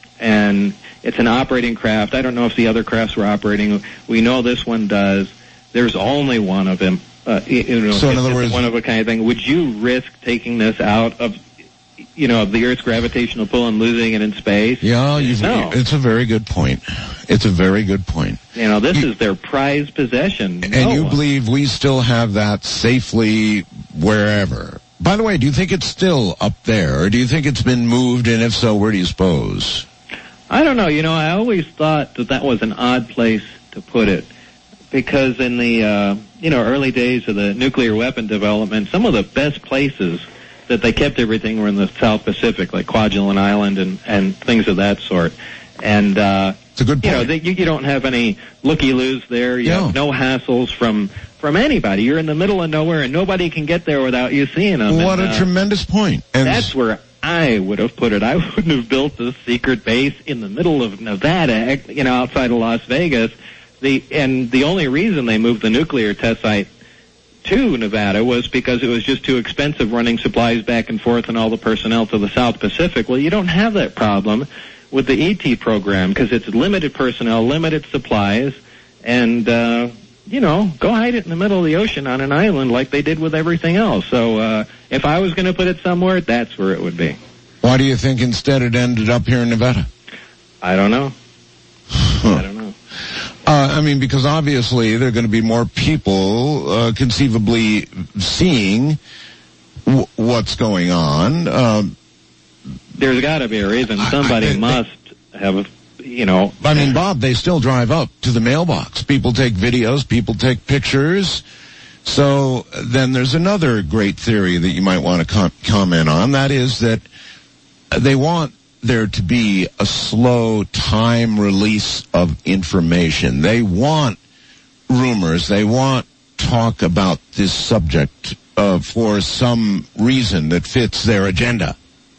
and it's an operating craft. I don't know if the other crafts were operating. We know this one does. There's only one of them. Uh, you know, so in it's other words, one of a kind of thing. Would you risk taking this out of, you know, of the Earth's gravitational pull and losing it in space? Yeah, you've, no. It's a very good point. It's a very good point. You know, this you, is their prized possession. And no you one. believe we still have that safely wherever? By the way, do you think it's still up there, or do you think it's been moved, and if so, where do you suppose? I don't know. You know, I always thought that that was an odd place to put it, because in the, uh, you know, early days of the nuclear weapon development, some of the best places that they kept everything were in the South Pacific, like Kwajalein Island and, and things of that sort. And, uh, it's a good point. You know, they, you, you don't have any looky-loos there. You yeah. have no hassles from, from anybody. You're in the middle of nowhere, and nobody can get there without you seeing them. What and, a uh, tremendous point. And that's where I would have put it. I wouldn't have built this secret base in the middle of Nevada, you know, outside of Las Vegas. The and the only reason they moved the nuclear test site to Nevada was because it was just too expensive running supplies back and forth and all the personnel to the South Pacific. Well, you don't have that problem with the E T program because it's limited personnel, limited supplies, and, uh, you know, go hide it in the middle of the ocean on an island like they did with everything else. So uh, if I was going to put it somewhere, that's where it would be. Why do you think instead it ended up here in Nevada? I don't know. Huh. I don't know. Uh, I mean, because obviously there are going to be more people uh, conceivably seeing w- what's going on. Um, There's got to be a reason. Somebody I, I, must have, you know. I mean, Bob, they still drive up to the mailbox. People take videos. People take pictures. So then there's another great theory that you might want to com- comment on. That is that they want there to be a slow time release of information. They want rumors. They want talk about this subject uh, for some reason that fits their agenda.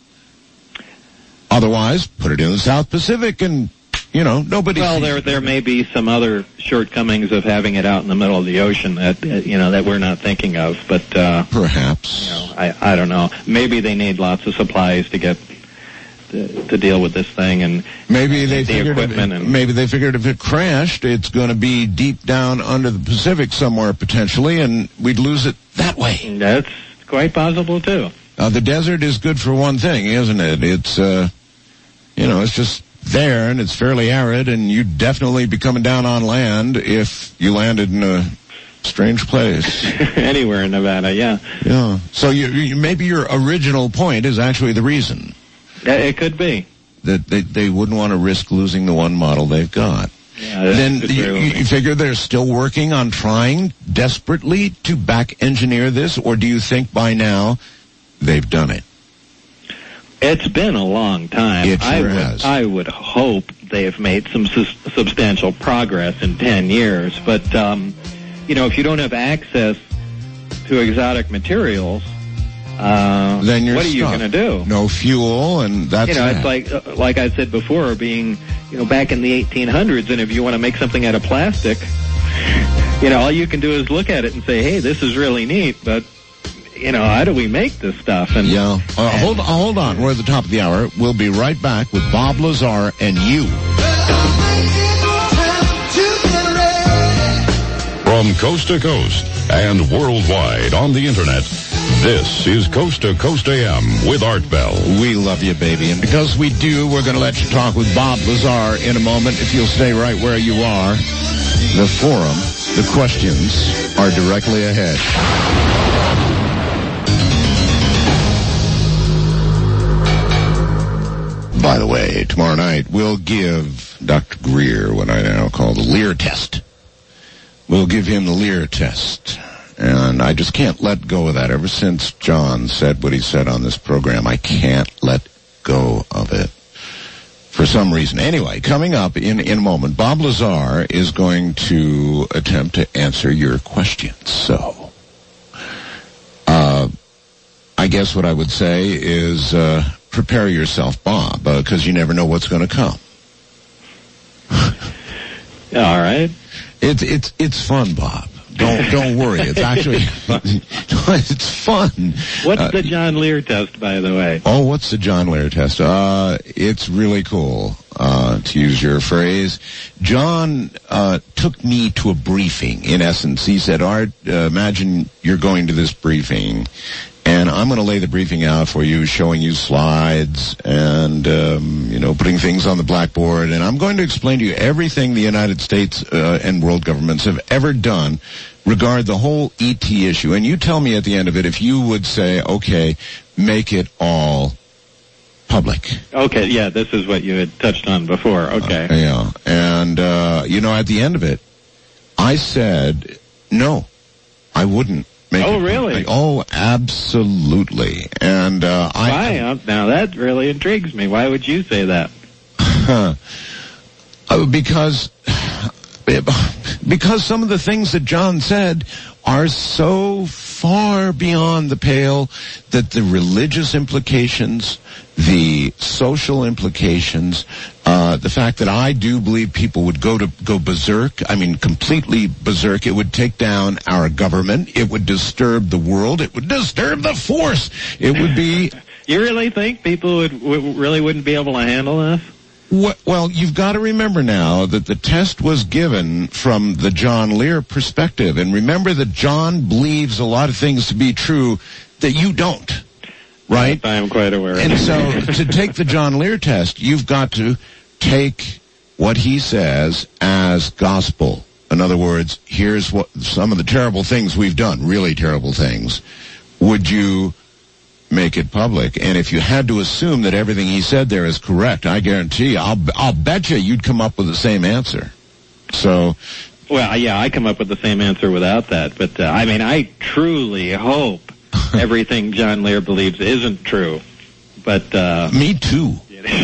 Otherwise, put it in the South Pacific and, you know, nobody... Well, there there may be some other shortcomings of having it out in the middle of the ocean that, uh, you know, that we're not thinking of, but... Uh, Perhaps. You know, I, I don't know. Maybe they need lots of supplies to get... To, to deal with this thing and maybe they the figured equipment if, and maybe they figured if it crashed, it's going to be deep down under the Pacific somewhere potentially, and we'd lose it that way. That's quite possible too. Uh, the desert is good for one thing, isn't it? It's uh, you know, it's just there and it's fairly arid, and you'd definitely be coming down on land if you landed in a strange place. Anywhere in Nevada, yeah. Yeah. So you, you, maybe your original point is actually the reason. It could be. That they, they wouldn't want to risk losing the one model they've got. Yeah, then you, you figure they're still working on trying desperately to back engineer this, or do you think by now they've done it? It's been a long time. It sure I would, has. I would hope they've made some su- substantial progress in ten years. But, um, you know, if you don't have access to exotic materials, Uh, then you're what are you stuck. going to do? No fuel, and that's you know, that. it's like uh, like I said before, being you know back in the eighteen hundreds, and if you want to make something out of plastic, you know, all you can do is look at it and say, "Hey, this is really neat," but you know, how do we make this stuff? And yeah, uh, and, hold hold on, we're at the top of the hour. We'll be right back with Bob Lazar and you. From coast to coast and worldwide on the internet, this is Coast to Coast A M with Art Bell. We love you, baby. And because we do, we're going to let you talk with Bob Lazar in a moment. If you'll stay right where you are, the forum, the questions are directly ahead. tomorrow night, we'll give Doctor Greer what I now call the Lear test. We'll give him the Lear test. And I just can't let go of that. Ever since John said what he said on this program, I can't let go of it for some reason. Anyway, coming up in, in a moment, Bob Lazar is going to attempt to answer your questions. So, uh, I guess what I would say is, uh, prepare yourself, Bob, because uh, you never know what's going to come. All right. It's, it's, it's fun, Bob. Don't don't worry. It's actually it's fun. What's uh, the John Lear test, by the way? Oh, what's the John Lear test? Uh, it's really cool, uh, to use your phrase. John uh, took me to a briefing. In essence, he said, "Art, uh, imagine you're going to this briefing, and I'm going to lay the briefing out for you, showing you slides and, um, you know, putting things on the blackboard. And I'm going to explain to you everything the United States uh, and world governments have ever done regarding the whole E T issue. And you tell me at the end of it if you would say, okay, make it all public." Okay, yeah, this is what you had touched on before. Okay. Uh, yeah. And, uh, you know, at the end of it, I said, no, I wouldn't. Make oh, it really? Public. Oh, absolutely. And uh, I... Why? Uh, now, that really intrigues me. Why would you say that? uh, because... Because some of the things that John said are so far beyond the pale that the religious implications, the social implications, uh, the fact that I do believe people would go to go berserk, I mean completely berserk, it would take down our government, it would disturb the world, it would disturb the force, it would be... You really think people would, w- really wouldn't be able to handle this? Well, you've got to remember now that the test was given from the John Lear perspective. And remember that John believes a lot of things to be true that you don't, right? Yes, I am quite aware of And it. so to take the John Lear test, you've got to take what he says as gospel. In other words, here's what some of the terrible things we've done, really terrible things. Would you make it public? And if you had to assume that everything he said there is correct, I guarantee you, I'll, I'll bet you you'd come up with the same answer. So, well, yeah, I come up with the same answer without that. But, uh, I mean, I truly hope everything John Lear believes isn't true. But, uh... Me too.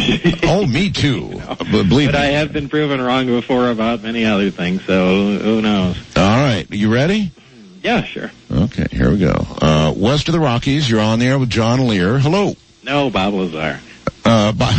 Oh, me too. You know, but believe but me. I have been proven wrong before about many other things, so who knows? All right. You ready? Yeah, sure. Okay, here we go. Uh, west of the Rockies, you're on the air with John Lear. Hello. No, Bob Lazar. Uh, Bob,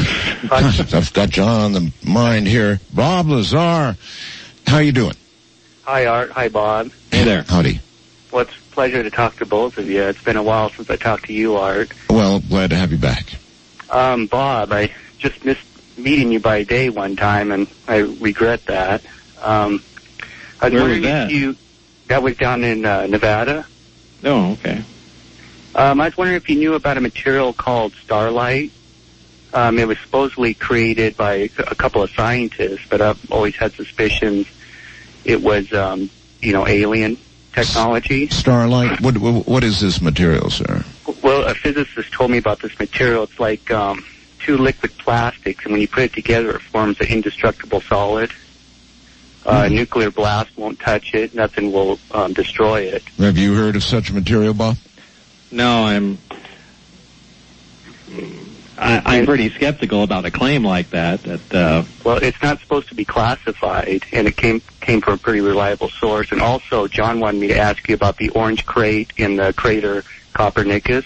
I've got John on the mind here. Bob Lazar, how you doing? Hi, Art. Hi, Bob. Hey there. Howdy. Well, it's a pleasure to talk to both of you. It's been a while since I talked to you, Art. Well, glad to have you back. Um, Bob, I just missed meeting you by day one time, and I regret that. Um, I was Where wondering was that? if you... That was down in uh, Nevada. Oh, okay. Um, I was wondering if you knew about a material called Starlight. Um, it was supposedly created by a couple of scientists, but I've always had suspicions it was, um, you know, alien technology. Starlight, what what is this material, sir? Well, a physicist told me about this material. It's like um, two liquid plastics, and when you put it together, it forms an indestructible solid. Uh, mm-hmm. Nuclear blast won't touch it. Nothing will um, destroy it. Have you heard of such material, Bob? No, I'm... I, I'm pretty skeptical about a claim like that. That uh, well, it's not supposed to be classified, and it came came from a pretty reliable source. And also, John wanted me to ask you about the orange crate in the crater Copernicus.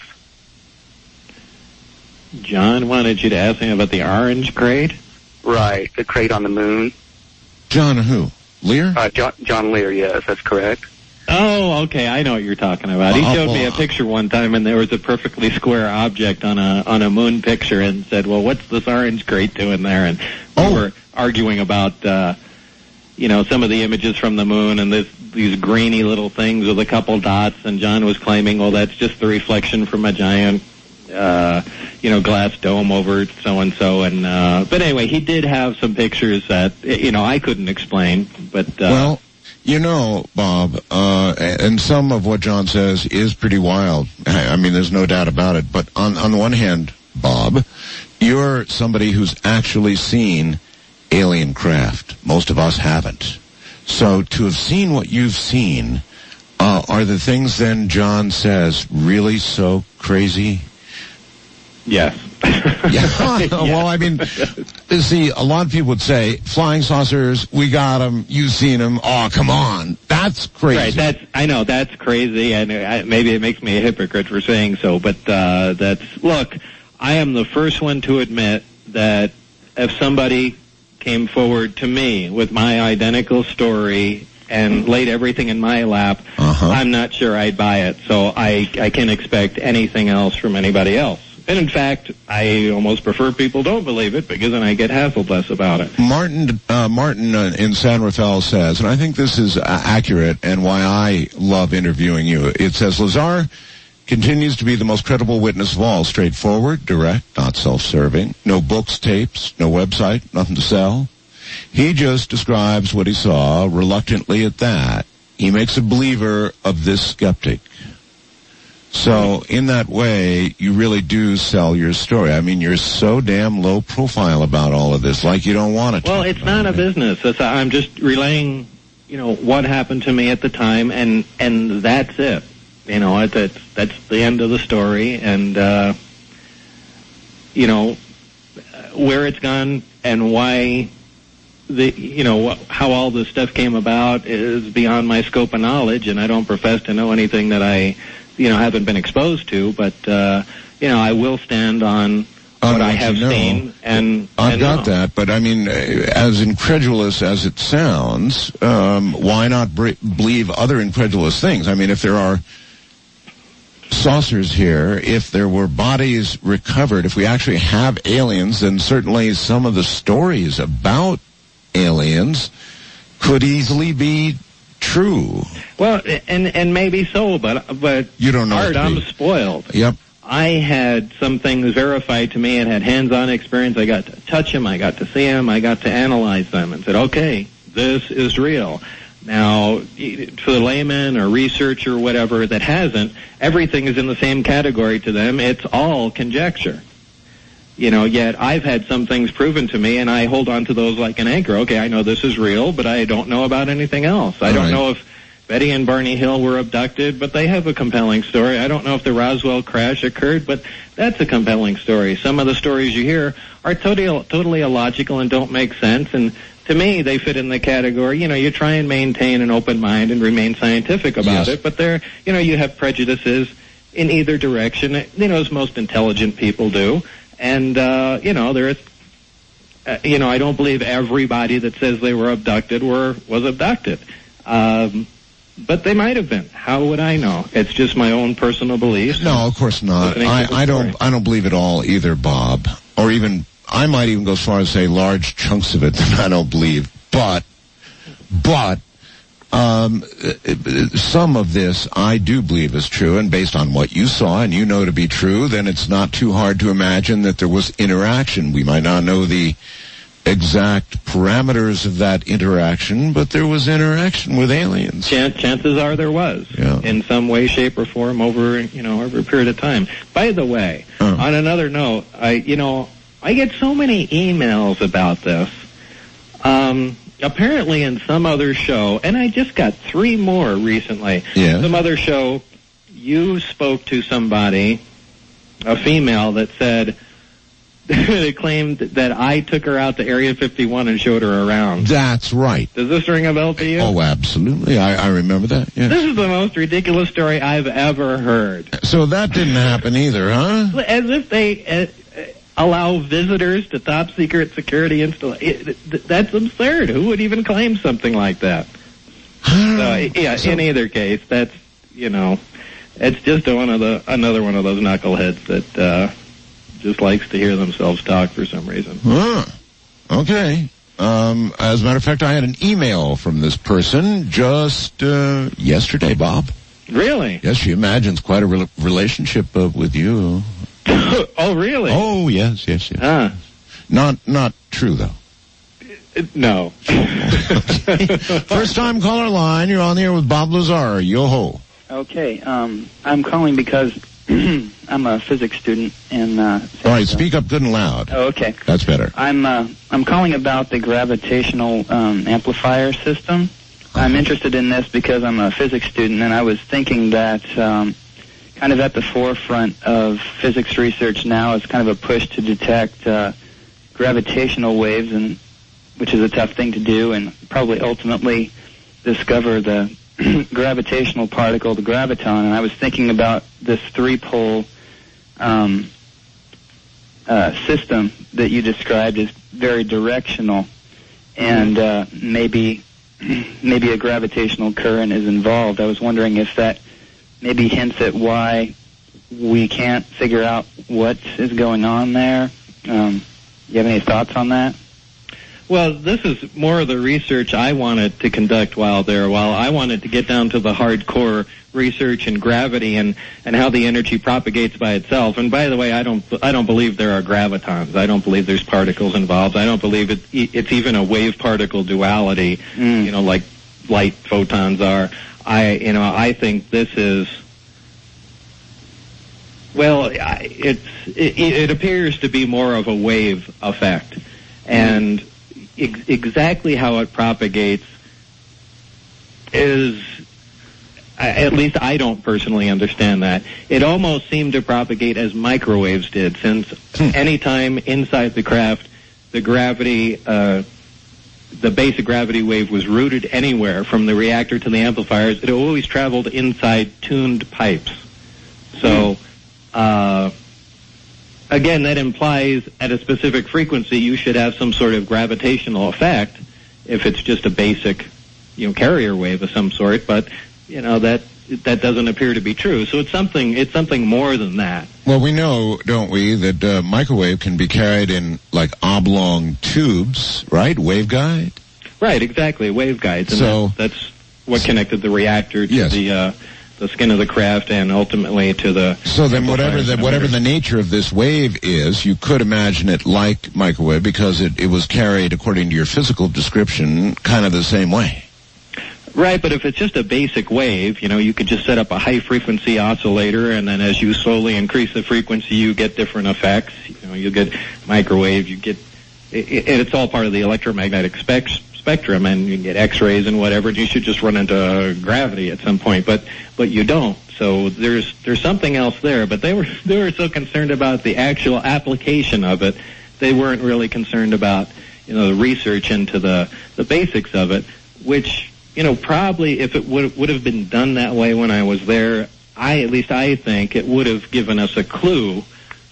John wanted you to ask him about the orange crate? Right, the crate on the moon. John who? Lear? Uh, John, John Lear, yes, that's correct. Oh, okay, I know what you're talking about. He showed me a picture one time, and there was a perfectly square object on a on a moon picture, and said, "Well, what's this orange crate doing there?" And we oh. were arguing about, uh, you know, some of the images from the moon and this these grainy little things with a couple dots, and John was claiming, "Well, that's just the reflection from a giant, uh, you know, glass dome over so and so." And uh, but anyway, he did have some pictures that you know I couldn't explain, but uh, well. You know, Bob, uh, and some of what John says is pretty wild. I mean, there's no doubt about it. But on, on the one hand, Bob, you're somebody who's actually seen alien craft. Most of us haven't. So to have seen what you've seen, uh, are the things then John says really so crazy? Yes. Yeah. Well, I mean, see, a lot of people would say, flying saucers, we got them, you've seen them, oh, come on. That's crazy. Right, that's, I know, that's crazy, and I, maybe it makes me a hypocrite for saying so, but uh, that's, look, I am the first one to admit that if somebody came forward to me with my identical story and laid everything in my lap, uh-huh. I'm not sure I'd buy it, so I, I can't expect anything else from anybody else. And in fact, I almost prefer people don't believe it because then I get hassled less about it. Martin, uh, Martin uh, in San Rafael says, and I think this is uh, accurate and why I love interviewing you. It says, Lazar continues to be the most credible witness of all. Straightforward, direct, not self-serving. No books, tapes, no website, nothing to sell. He just describes what he saw, reluctantly at that. He makes a believer of this skeptic. So in that way, you really do sell your story. I mean, you're so damn low profile about all of this, like you don't want it. Well, it's not a business. It's, I'm just relaying, you know, what happened to me at the time, and and that's it. You know, that's that's the end of the story, and uh, you know where it's gone and why the you know how all this stuff came about is beyond my scope of knowledge, and I don't profess to know anything that I. you know, haven't been exposed to, but, uh, you know, I will stand on what I have you know. seen. And I've and got know. that, but I mean, as incredulous as it sounds, um, why not br- believe other incredulous things? I mean, if there are saucers here, if there were bodies recovered, if we actually have aliens, then certainly some of the stories about aliens could easily be true. Well, and and maybe so, but but you don't know. Art, I'm spoiled. Yep. I had some things verified to me and had hands-on experience. I got to touch them, I got to see them, I got to analyze them, and said, okay, this is real. Now, for the layman or researcher or whatever that hasn't, everything is in the same category to them. It's all conjecture. You know, yet I've had some things proven to me, and I hold on to those like an anchor. Okay, I know this is real, but I don't know about anything else. I All don't right. know if Betty and Barney Hill were abducted, but they have a compelling story. I don't know if the Roswell crash occurred, but that's a compelling story. Some of the stories you hear are totally, totally illogical and don't make sense, and to me, they fit in the category, you know, you try and maintain an open mind and remain scientific about Yes. it, but there, you know, you have prejudices in either direction, you know, as most intelligent people do. And, uh, you know, there's, uh, you know, I don't believe everybody that says they were abducted were, was abducted. Um, but they might have been. How would I know? It's just my own personal beliefs. No, of course not. I, I don't, I don't believe it all either, Bob. Or even, I might even go as far as say large chunks of it that I don't believe. But, but, Um, some of this I do believe is true, and based on what you saw and you know to be true, then it's not too hard to imagine that there was interaction. We might not know the exact parameters of that interaction, but there was interaction with aliens. Chan- chances are there was, yeah. in some way, shape, or form over, you know, over a period of time. By the way, oh. on another note, I, you know, I get so many emails about this. Um, apparently in some other show, and I just got three more recently. Yeah. Some other show, you spoke to somebody, a female, that said, they claimed that I took her out to Area fifty-one and showed her around. That's right. Does this ring a bell to you? Oh, absolutely. I, I remember that. Yes. This is the most ridiculous story I've ever heard. So that didn't happen either, huh? As if they uh, allow visitors to top secret security installations. That's absurd. Who would even claim something like that? So, yeah, So- in either case, that's, you know, it's just one of the another one of those knuckleheads that uh, just likes to hear themselves talk for some reason. Huh. Okay. Um, as a matter of fact, I had an email from this person just uh, yesterday, Bob. Really? Yes, she imagines quite a re- relationship uh, with you. Oh, really? Oh, yes, yes, yes. Ah. Not, not true though. No. First time caller line. You're on the air with Bob Lazar. Yo ho. Okay, um, I'm calling because I'm a physics student in. Uh, All right, speak up good and loud. Oh, okay. That's better. I'm uh, I'm calling about the gravitational um, amplifier system. Uh-huh. I'm interested in this because I'm a physics student, and I was thinking that um, kind of at the forefront of physics research now is kind of a push to detect uh, gravitational waves, and which is a tough thing to do, and probably ultimately discover the gravitational particle, the graviton. And I was thinking about this three-pole um, uh, system that you described as very directional, and uh, maybe maybe a gravitational current is involved. I was wondering if that maybe hints at why we can't figure out what is going on there. Um, you have any thoughts on that? Well, this is more of the research I wanted to conduct while there. While I wanted to get down to the hardcore research in gravity and, and how the energy propagates by itself. And by the way, I don't I don't believe there are gravitons. I don't believe there's particles involved. I don't believe it, it's even a wave-particle duality, mm. you know, like light photons are. I you know I think this is. Well, it's it, it appears to be more of a wave effect, and mm. ex- exactly how it propagates is, at least I don't personally understand that. It almost seemed to propagate as microwaves did, since hmm. any time inside the craft, the gravity, uh, the basic gravity wave was routed anywhere from the reactor to the amplifiers. It always traveled inside tuned pipes. So. Hmm. Uh, again, that implies at a specific frequency you should have some sort of gravitational effect if it's just a basic, you know, carrier wave of some sort. But, you know, that that doesn't appear to be true. So it's something it's something more than that. Well, we know, don't we, that uh, microwave can be carried in like oblong tubes, right? Waveguide? Right, exactly, waveguides. And so that, that's what connected the reactor to yes. the uh, the skin of the craft and ultimately to the... So then whatever the whatever the nature of this wave is, you could imagine it like microwave because it, it was carried, according to your physical description, kind of the same way. Right, but if it's just a basic wave, you know, you could just set up a high-frequency oscillator, and then as you slowly increase the frequency, you get different effects. You know, you get microwave, you get... It, it, it's all part of the electromagnetic spec, spectrum, and you can get X-rays and whatever, and you should just run into gravity at some point, but but you don't. So there's there's something else there, but they were they were so concerned about the actual application of it, they weren't really concerned about, you know, the research into the, the basics of it, which... You know, probably if it would would have been done that way when I was there, I at least I think it would have given us a clue,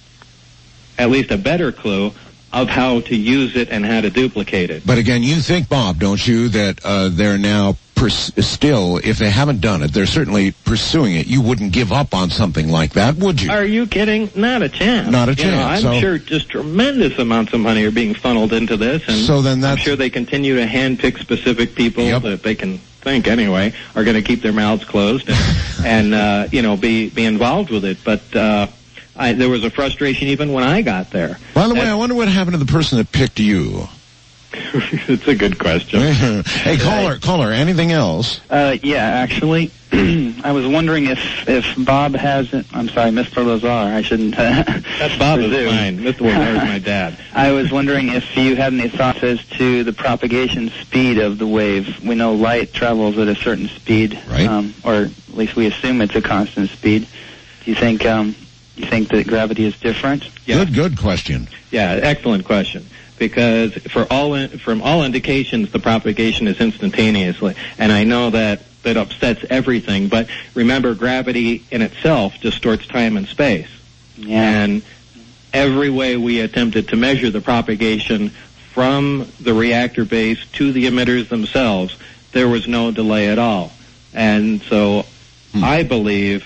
at least a better clue, of how to use it and how to duplicate it. But again, you think, Bob, don't you, that uh, they're now pers- still, if they haven't done it, they're certainly pursuing it. You wouldn't give up on something like that, would you? Are you kidding? Not a chance. Not a you chance. Know, I'm so, sure just tremendous amounts of money are being funneled into this, and so then that's, I'm sure they continue to handpick specific people yep. that they can think anyway are going to keep their mouths closed and, and uh, you know, be be involved with it. But uh, I, there was a frustration even when I got there. By the way, I wonder what happened to the person that picked you. It's a good question. Hey, caller, caller, anything else? Uh, yeah, actually, I was wondering if, if Bob has it. I'm sorry, Mister Lazar. I shouldn't. Uh, That's Bob is fine. Mister Lazar is my dad. I was wondering if you had any thoughts as to the propagation speed of the wave. We know light travels at a certain speed, right? Um, or at least we assume it's a constant speed. Do you think um, you think that gravity is different? Yeah. Good, good question. Yeah, excellent question. Because for all in, from all indications, the propagation is instantaneously, and I know that that upsets everything. But remember, gravity in itself distorts time and space, yeah. and every way we attempted to measure the propagation from the reactor base to the emitters themselves, there was no delay at all. And so, hmm. I believe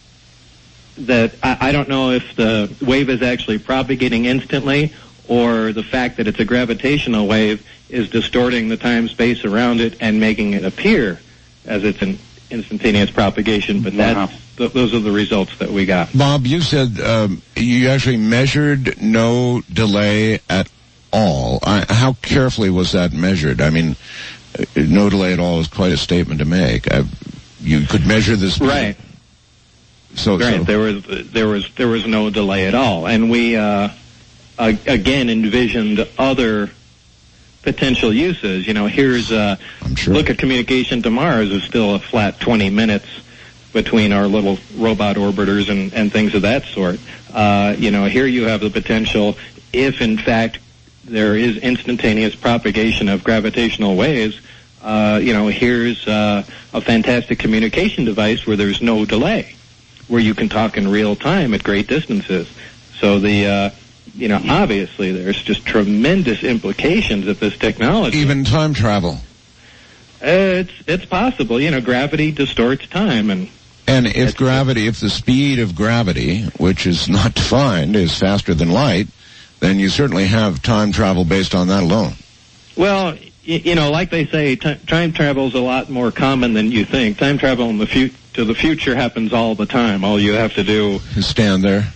that I, I don't know if the wave is actually propagating instantly, or the fact that it's a gravitational wave is distorting the time-space around it and making it appear as it's an instantaneous propagation. But wow. that's, th- those are the results that we got. Bob, you said um, you actually measured no delay at all. I, how carefully was that measured? I mean, no delay at all is quite a statement to make. I, you could measure this. Right. So, right. so. There was there was there was no delay at all, and we uh, again envisioned other potential uses. You know, here's uh, sure. look at communication to Mars is still a flat twenty minutes between our little robot orbiters and, and things of that sort. Uh, you know, here you have the potential, if in fact there is instantaneous propagation of gravitational waves, uh, you know, here's uh, a fantastic communication device where there's no delay, where you can talk in real time at great distances. So the, uh, you know, obviously there's just tremendous implications of this technology. Even time travel. Uh, it's it's possible. You know, gravity distorts time, and And if gravity, if the speed of gravity, which is not defined, is faster than light, then you certainly have time travel based on that alone. Well, y- you know, like they say, t- time travel is a lot more common than you think. Time travel in the fu- to the future happens all the time. All you have to do is stand there.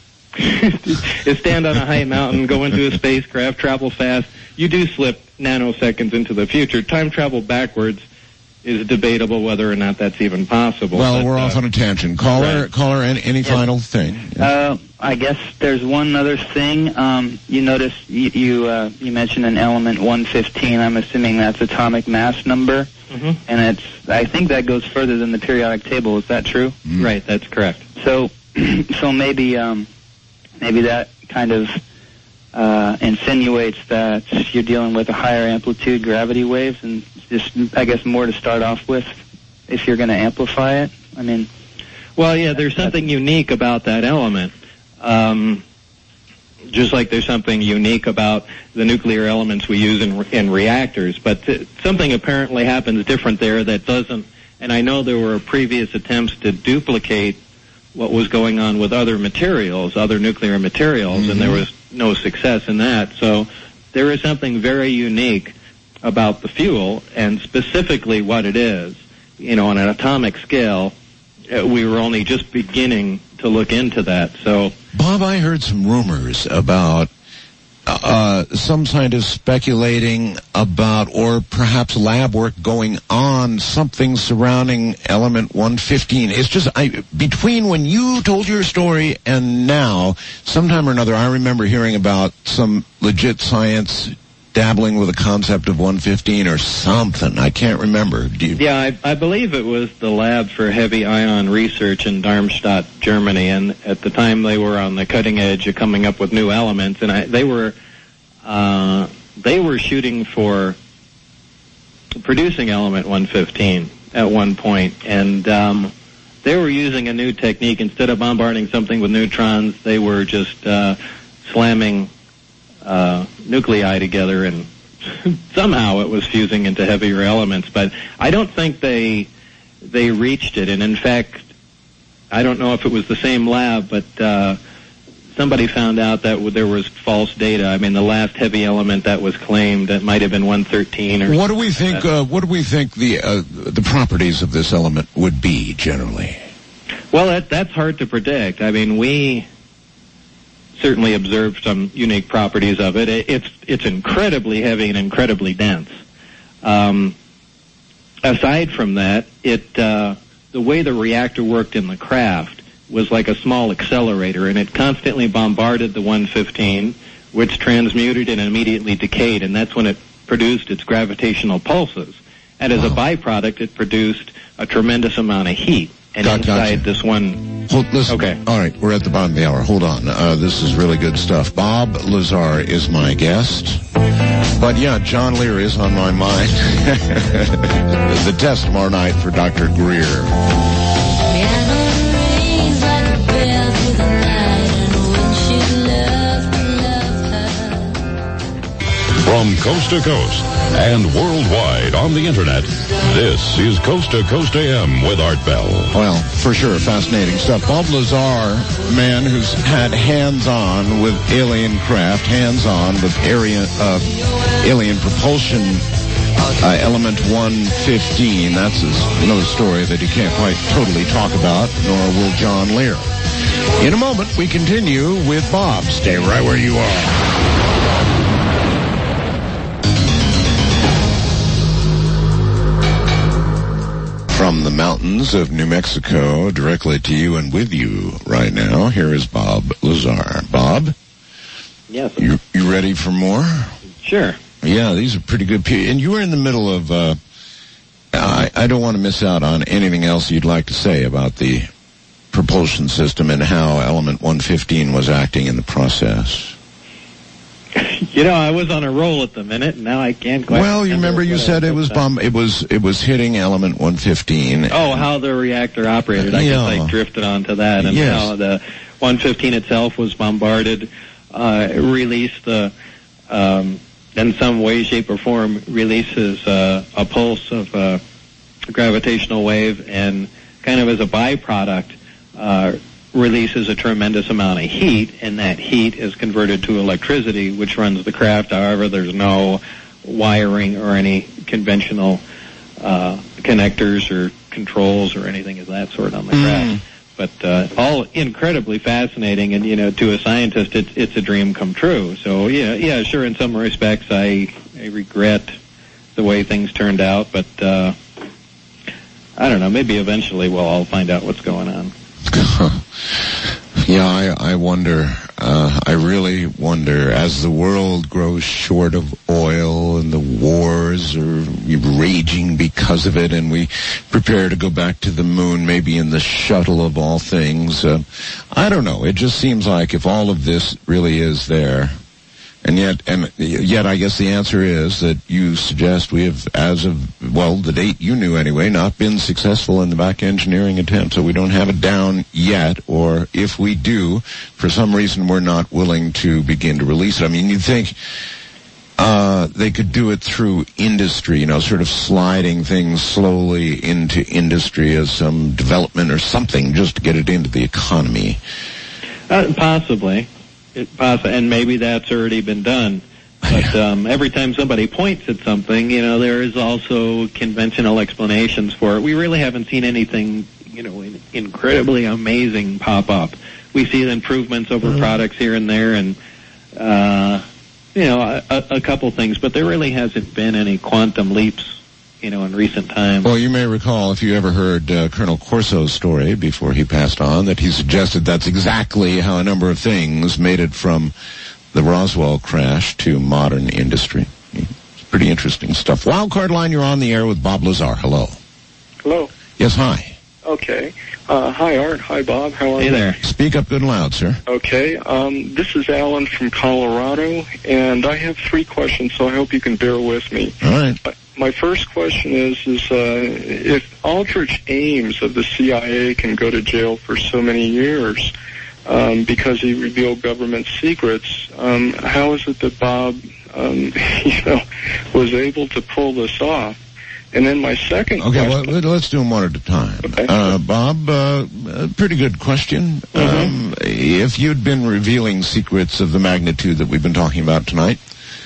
is stand on a high mountain, go into a spacecraft, travel fast. You do slip nanoseconds into the future. Time travel backwards is debatable whether or not that's even possible. Well, but, we're uh, off on a tangent. Caller, right. caller, any, any Yes. final thing? Yeah. Uh, I guess there's one other thing. Um, you notice you you, uh, you mentioned an element one fifteen. I'm assuming that's atomic mass number, Mhm. and it's. I think that goes further than the periodic table. Is that true? Mm. Right, that's correct. So, so maybe um, maybe that kind of uh, insinuates that you're dealing with a higher amplitude gravity waves, and just I guess more to start off with, if you're going to amplify it. I mean, Well, yeah, there's something unique about that element. Um, just like there's something unique about the nuclear elements we use in, in reactors. But th- something apparently happens different there that doesn't, and I know there were previous attempts to duplicate what was going on with other materials, other nuclear materials, Mm-hmm. and there was no success in that. So there is something very unique about the fuel, and specifically what it is. You know, on an atomic scale, uh, we were only just beginning to look into that. So, Bob, I heard some rumors about uh, some scientists speculating about, or perhaps lab work going on, something surrounding element one fifteen. It's just, I, between when you told your story and now, sometime or another, I remember hearing about some legit science dabbling with the concept of one fifteen or something. I can't remember. Do you? yeah, I, I believe it was the Lab for Heavy Ion Research in Darmstadt, Germany, and at the time they were on the cutting edge of coming up with new elements, and I, they were uh, they were shooting for producing element one fifteen at one point, and um, they were using a new technique. Instead of bombarding something with neutrons, they were just uh, slamming Uh, nuclei together, and somehow it was fusing into heavier elements. But I don't think they they reached it. And in fact, I don't know if it was the same lab, but uh, somebody found out that there was false data. I mean, the last heavy element that was claimed, that might have been one thirteen. Or What do we think? Uh, what do we think the uh, the properties of this element would be generally? Well, that, that's hard to predict. I mean, we certainly observed some unique properties of it. it it's it's incredibly heavy and incredibly dense. Um, aside from that, it uh, the way the reactor worked in the craft was like a small accelerator, and it constantly bombarded the one fifteen, which transmuted and immediately decayed, and that's when it produced its gravitational pulses. And as Wow. a byproduct, it produced a tremendous amount of heat. And Got- inside gotcha. this one... Hold, listen. Okay. All right, we're at the bottom of the hour. Hold on. Uh, this is really good stuff. Bob Lazar is my guest. But yeah, John Lear is on my mind. The test tomorrow night for Doctor Greer. From coast to coast and worldwide on the internet, this is Coast to Coast A M with Art Bell. Well, for sure, fascinating stuff. Bob Lazar, man who's had hands-on with alien craft, hands-on with alien, uh, alien propulsion uh, element one fifteen. That's another story that he can't quite totally talk about, nor will John Lear. In a moment, we continue with Bob. Stay right where you are. From the mountains of New Mexico, directly to you and with you right now, here is Bob Lazar. Bob? Yes. You, you ready for more? Sure. Yeah, these are pretty good people. And you were in the middle of, uh, I, I don't want to miss out on anything else you'd like to say about the propulsion system and how Element one fifteen was acting in the process. You know, I was on a roll at the minute, and now I can't quite Well, you remember you said it was bomb, it was it was hitting Element one fifteen. Oh, how the reactor operated. I Yeah. guess I drifted onto that, and Yes. how the one fifteen itself was bombarded, uh, released the, um, in some way, shape, or form, releases uh, a pulse of uh, a gravitational wave, and kind of as a byproduct, uh, releases a tremendous amount of heat, and that heat is converted to electricity, which runs the craft. However, there's no wiring or any conventional uh, connectors or controls or anything of that sort on the craft. Mm. But uh, all incredibly fascinating, and you know, to a scientist, it's it's a dream come true. So yeah, yeah, sure. In some respects, I I regret the way things turned out, but uh, I don't know. Maybe eventually we'll all find out what's going on. Yeah, I, I wonder, uh, I really wonder, as the world grows short of oil and the wars are raging because of it, and we prepare to go back to the moon, maybe in the shuttle of all things, uh, I don't know. It just seems like if all of this really is there, and yet, and yet, I guess the answer is that you suggest we have, as of, well, the date you knew anyway, not been successful in the back engineering attempt, so we don't have it down yet, or if we do, for some reason we're not willing to begin to release it. I mean, you'd think, uh, they could do it through industry, you know, sort of sliding things slowly into industry as some development or something, just to get it into the economy. Uh, possibly. It poss- and maybe that's already been done. But um, every time somebody points at something, you know, there is also conventional explanations for it. We really haven't seen anything, you know, in- incredibly amazing pop up. We see the improvements over mm-hmm. products here and there, and uh, you know, a, a couple things. But there really hasn't been any quantum leaps, you know, in recent times. Well, you may recall, if you ever heard uh, Colonel Corso's story before he passed on, that he suggested that's exactly how a number of things made it from the Roswell crash to modern industry. It's pretty interesting stuff. Wildcard Line, you're on the air with Bob Lazar. Hello. Hello. Yes, hi. Okay. Uh, hi, Art. Hi, Bob. How are hey you? Hey there. Speak up good and loud, sir. Okay. Um, this is Alan from Colorado, and I have three questions, so I hope you can bear with me. All right. Uh, My first question is, is uh, if Aldrich Ames of the C I A can go to jail for so many years um, because he revealed government secrets, um, how is it that Bob, um, you know, was able to pull this off? And then my second okay, question... well, let's do them one at a time. Okay. Uh, Bob, uh, a pretty good question. Mm-hmm. Um, if you'd been revealing secrets of the magnitude that we've been talking about tonight,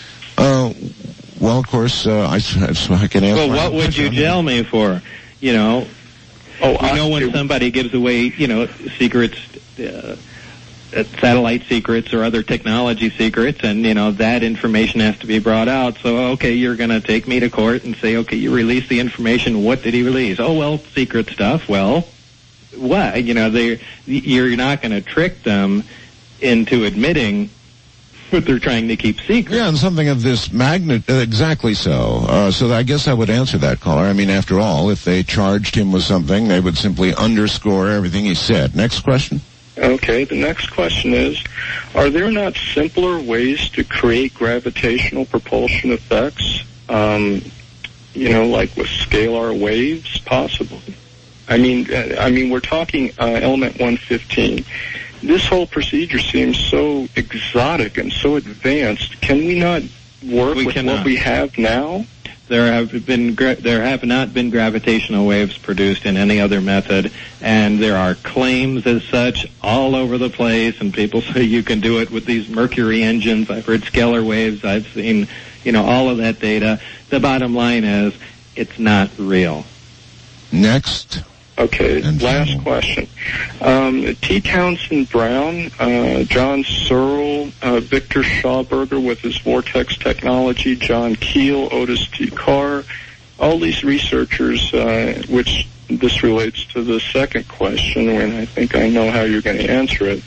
uh, well, of course, uh, I, so I can answer. Well, what would you jail me for? You know, oh, we know when somebody gives away, you know, secrets, uh, satellite secrets or other technology secrets, and, you know, that information has to be brought out. So, okay, you're going to take me to court and say, okay, you released the information. What did he release? Oh, well, secret stuff. Well, what? You know, they, you're not going to trick them into admitting what they're trying to keep secret. Yeah, and something of this magnitude, uh, exactly so. Uh, so I guess I would answer that caller. I mean, after all, if they charged him with something, they would simply underscore everything he said. Next question. Okay, the next question is, are there not simpler ways to create gravitational propulsion effects, um, you know, like with scalar waves, possibly? I mean, uh, I mean, we're talking uh, element one fifteen. This whole procedure seems so exotic and so advanced. Can we not work we with cannot. what we have now? There have been gra- there have not been gravitational waves produced in any other method, and there are claims as such all over the place. And people say you can do it with these Mercury engines. I've heard scalar waves. I've seen, you know, all of that data. The bottom line is, it's not real. Next. Okay, last question. Um, T. Townsend Brown, uh, John Searle, uh, Victor Schauberger with his Vortex technology, John Keel, Otis T. Carr, all these researchers, uh, which this relates to the second question, and I think I know how you're going to answer it.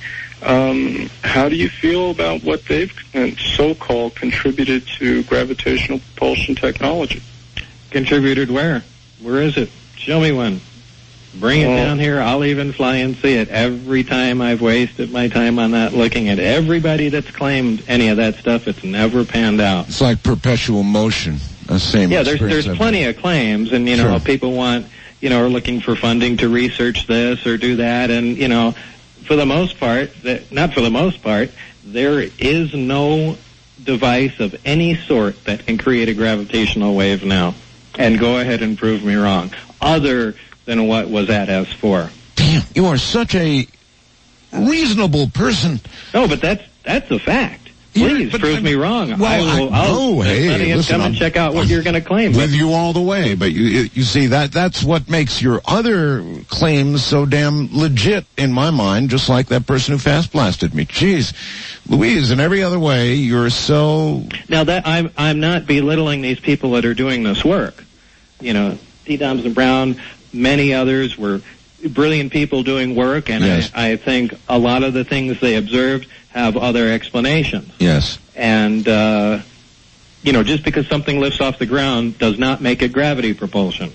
Um, how do you feel about what they've so-called contributed to gravitational propulsion technology? Contributed where? Where is it? Show me one. Bring it down here. I'll even fly and see it. Every time I've wasted my time on that, looking at everybody that's claimed any of that stuff, it's never panned out. It's like perpetual motion. The same. Yeah, there's there's plenty of claims, and you know Sure. people want you know are looking for funding to research this or do that, and you know for the most part, that, not for the most part, there is no device of any sort that can create a gravitational wave now. And go ahead and prove me wrong. Other than what was at S four. Damn, you are such a reasonable person. No, but that's that's a fact. Yeah, Please but prove I'm- me wrong. well, I will. I- I'll no, hey, let you listen, come and I'm- check out what I'm you're going to claim. With you all the way, but you you see that that's what makes your other claims so damn legit in my mind. Just like that person who fast blasted me. Jeez, Louise, in every other way, you're so. Now that I'm I'm not belittling these people that are doing this work. You know, T. Thompson Brown, many others were brilliant people doing work, and Yes. I, I think a lot of the things they observed have other explanations. Yes. And, uh, you know, just because something lifts off the ground does not make it gravity propulsion.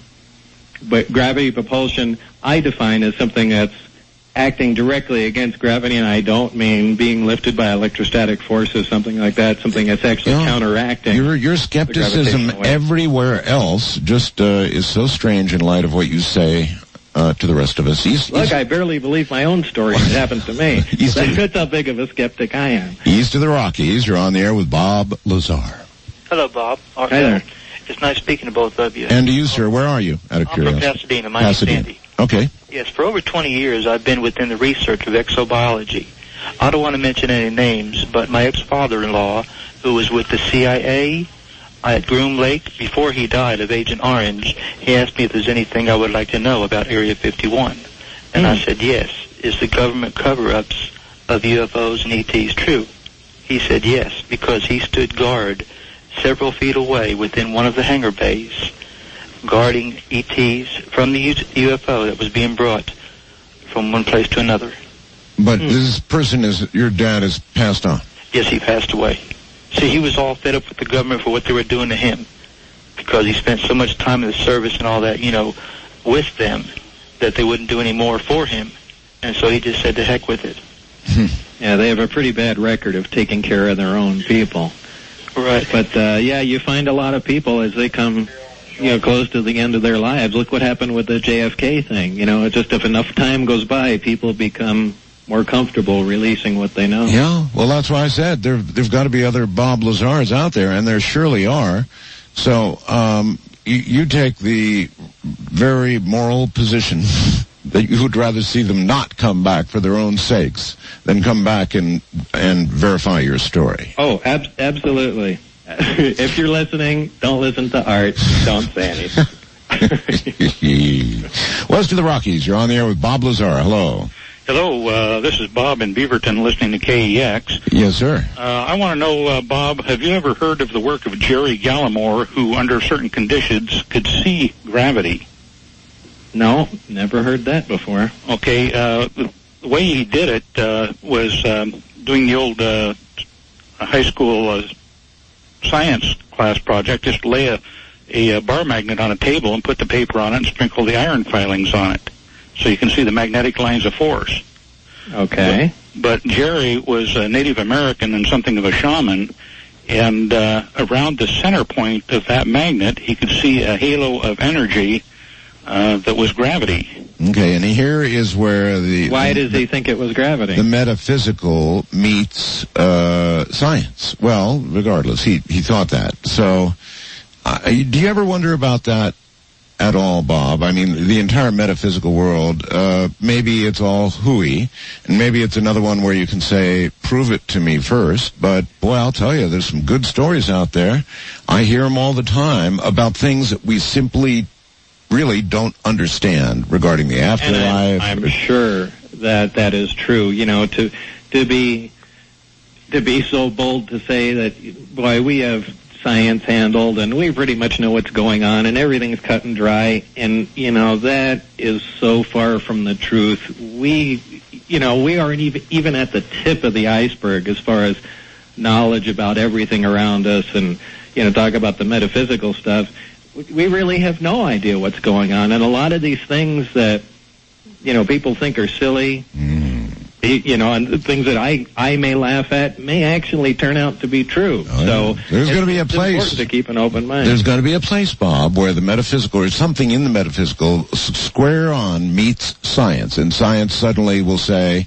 But gravity propulsion, I define as something that's acting directly against gravity, and I don't mean being lifted by electrostatic forces, something like that, something that's actually Yeah. counteracting. Your your skepticism gravitational wave. everywhere else just uh, is so strange in light of what you say uh, to the rest of us. East, Look, east, I barely believe my own story. It happens to me. East- That's how big of a skeptic I am. east of the Rockies, you're on the air with Bob Lazar. Hello, Bob. Or, Hi there. uh, It's nice speaking to both of you. And to you, sir, where are you? Out of I'm from curiosity. Pasadena. My name's Pasadena. Sandy. Okay. Yes, for over twenty years I've been within the research of exobiology. I don't want to mention any names, but my ex-father-in-law, who was with the C I A at Groom Lake, before he died of Agent Orange, he asked me if there's anything I would like to know about Area fifty-one. And I said, yes. Is the government cover-ups of U F Os and E Ts true? He said yes, because he stood guard several feet away within one of the hangar bays, guarding E Ts from the U F O that was being brought from one place to another. But this person is, your dad is passed on. Yes, he passed away. See, he was all fed up with the government for what they were doing to him, because he spent so much time in the service and all that, you know, with them, that they wouldn't do any more for him. And so he just said, to heck with it. Yeah, they have a pretty bad record of taking care of their own people. Right. But, uh, yeah, you find a lot of people as they come, you know, close to the end of their lives. Look what happened with the J F K thing. You know, it's just if enough time goes by, people become more comfortable releasing what they know. Yeah, well, that's why I said there, there've got to be other Bob Lazars out there, and there surely are. So um, you, you take the very moral position that you would rather see them not come back for their own sakes than come back and and verify your story. Oh, ab- absolutely. If you're listening, don't listen to Art. Don't say anything. West of the Rockies, you're on the air with Bob Lazar. Hello. Hello, uh, this is Bob in Beaverton listening to K E X. Yes, sir. Uh, I want to know, uh, Bob, have you ever heard of the work of Jerry Gallimore, who under certain conditions could see gravity? No, never heard that before. Okay, uh, the, the way he did it uh, was um, doing the old uh, high school uh, science class project, just lay a, a, a bar magnet on a table and put the paper on it and sprinkle the iron filings on it, so you can see the magnetic lines of force. Okay. But, but Jerry was a Native American and something of a shaman, and uh, around the center point of that magnet, he could see a halo of energy uh, that was gravity. Okay, and here is where the... Why the, does he think it was gravity? The metaphysical meets uh, science. Well, regardless, he, he thought that. So, uh, do you ever wonder about that at all, Bob? I mean, the entire metaphysical world, uh, maybe it's all hooey, and maybe it's another one where you can say, prove it to me first, but boy, I'll tell you, there's some good stories out there. I hear them all the time about things that we simply really don't understand regarding the afterlife. And I'm, I'm sure that that is true. You know, to to be to be so bold to say that, boy, we have science handled, and we pretty much know what's going on, and everything's cut and dry. And you know that is so far from the truth. We, you know, we aren't even even at the tip of the iceberg as far as knowledge about everything around us, and you know, talk about the metaphysical stuff. We really have no idea what's going on, and a lot of these things that you know people think are silly. Mm. You know, and things that I, I may laugh at may actually turn out to be true. Oh, so yeah. There's going to be a place to keep an open mind. There's going to be a place, Bob, where the metaphysical or something in the metaphysical s- square on meets science, and science suddenly will say,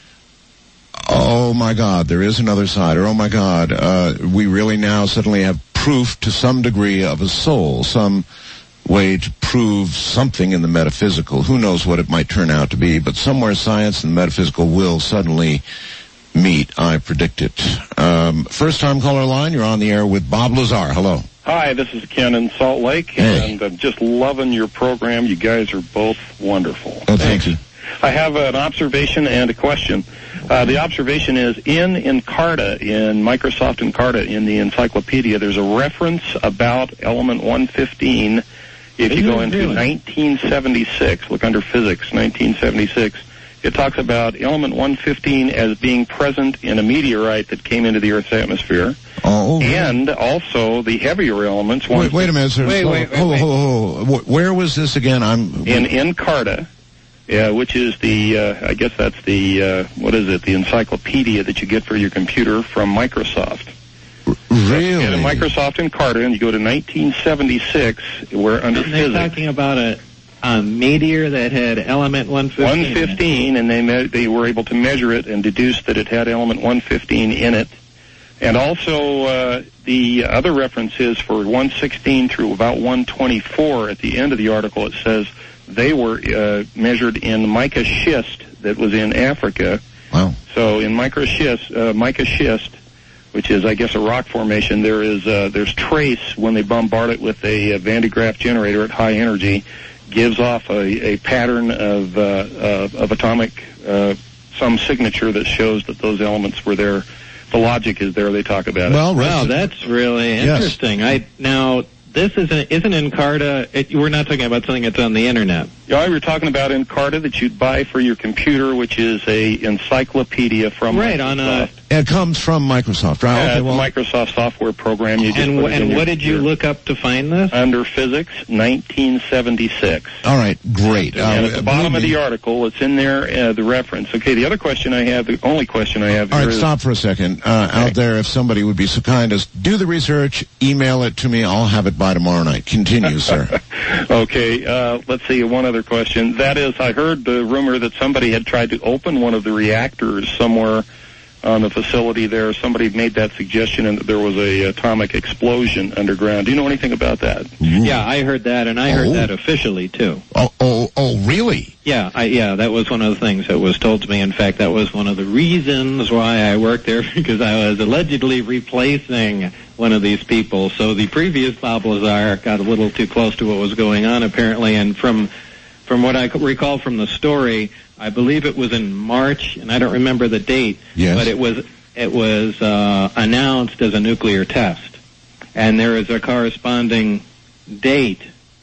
"Oh my God, there is another side," or "Oh my God, uh, we really now suddenly have proof to some degree of a soul, some way to prove something in the metaphysical." Who knows what it might turn out to be, but somewhere science and metaphysical will suddenly meet. I predict it. Um, first time caller line, you're on the air with Bob Lazar. Hello. Hi, this is Ken in Salt Lake, hey. and I'm just loving your program. You guys are both wonderful. Oh, thank you. I have an observation and a question. Uh, the observation is in Encarta, in Microsoft Encarta, in the encyclopedia, there's a reference about element one fifteen. If you go into nineteen seventy-six, look under physics, nineteen seventy-six, it talks about element one fifteen as being present in a meteorite that came into the Earth's atmosphere. Oh, and also the heavier elements. Wait, wait a minute, sir. Wait, wait, wait, hold, wait. hold, hold. Where was this again? I'm in Encarta, yeah, which is the, uh, I guess that's the, uh, what is it, the encyclopedia that you get for your computer from Microsoft. Really? In Microsoft Encarta, and you go to nineteen seventy-six, where under and they're physics. talking about a, a meteor that had element one fifteen. one fifteen, and they me- they were able to measure it and deduce that it had element one fifteen in it. And also, uh, the other reference is for one sixteen through about one twenty-four. At the end of the article, it says they were uh, measured in mica schist that was in Africa. Wow. So in mica schist, uh, mica schist, which is, I guess, a rock formation, there is uh, there's trace when they bombard it with a, a Van de Graaff generator at high energy, gives off a, a pattern of uh, uh, of atomic uh, some signature that shows that those elements were there. The logic is there. They talk about it. Well, wow, that's really interesting. Yes. I now this isn't isn't Encarta. It, we're not talking about something that's on the internet. Yeah, we were talking about Encarta that you'd buy for your computer, which is a encyclopedia from right Microsoft. on a. It comes from Microsoft, right? Yeah, okay, well, Microsoft software program. You just and put it and in what your did you computer. look up to find this? Under physics, nineteen seventy-six. All right, great. And uh, at the bottom of me. the article, it's in there, uh, the reference. Okay, the other question I have, the only question I have All here right, is... stop for a second. Uh, okay. Out there, if somebody would be so kind as do the research, email it to me. I'll have it by tomorrow night. Continue, sir. Okay, uh, let's see, one other question. That is, I heard the rumor that somebody had tried to open one of the reactors somewhere on the facility there. Somebody made that suggestion and that there was a atomic explosion underground. Do you know anything about that? Yeah, I heard that, and I heard Oh. that officially, too. Oh, oh, oh, really? Yeah, I, yeah, that was one of the things that was told to me. In fact, that was one of the reasons why I worked there, because I was allegedly replacing one of these people. So the previous Bob Lazar got a little too close to what was going on, apparently, and from from what I recall from the story, I believe it was in March, and I don't remember the date, yes. but it was it was uh, announced as a nuclear test, and there is a corresponding date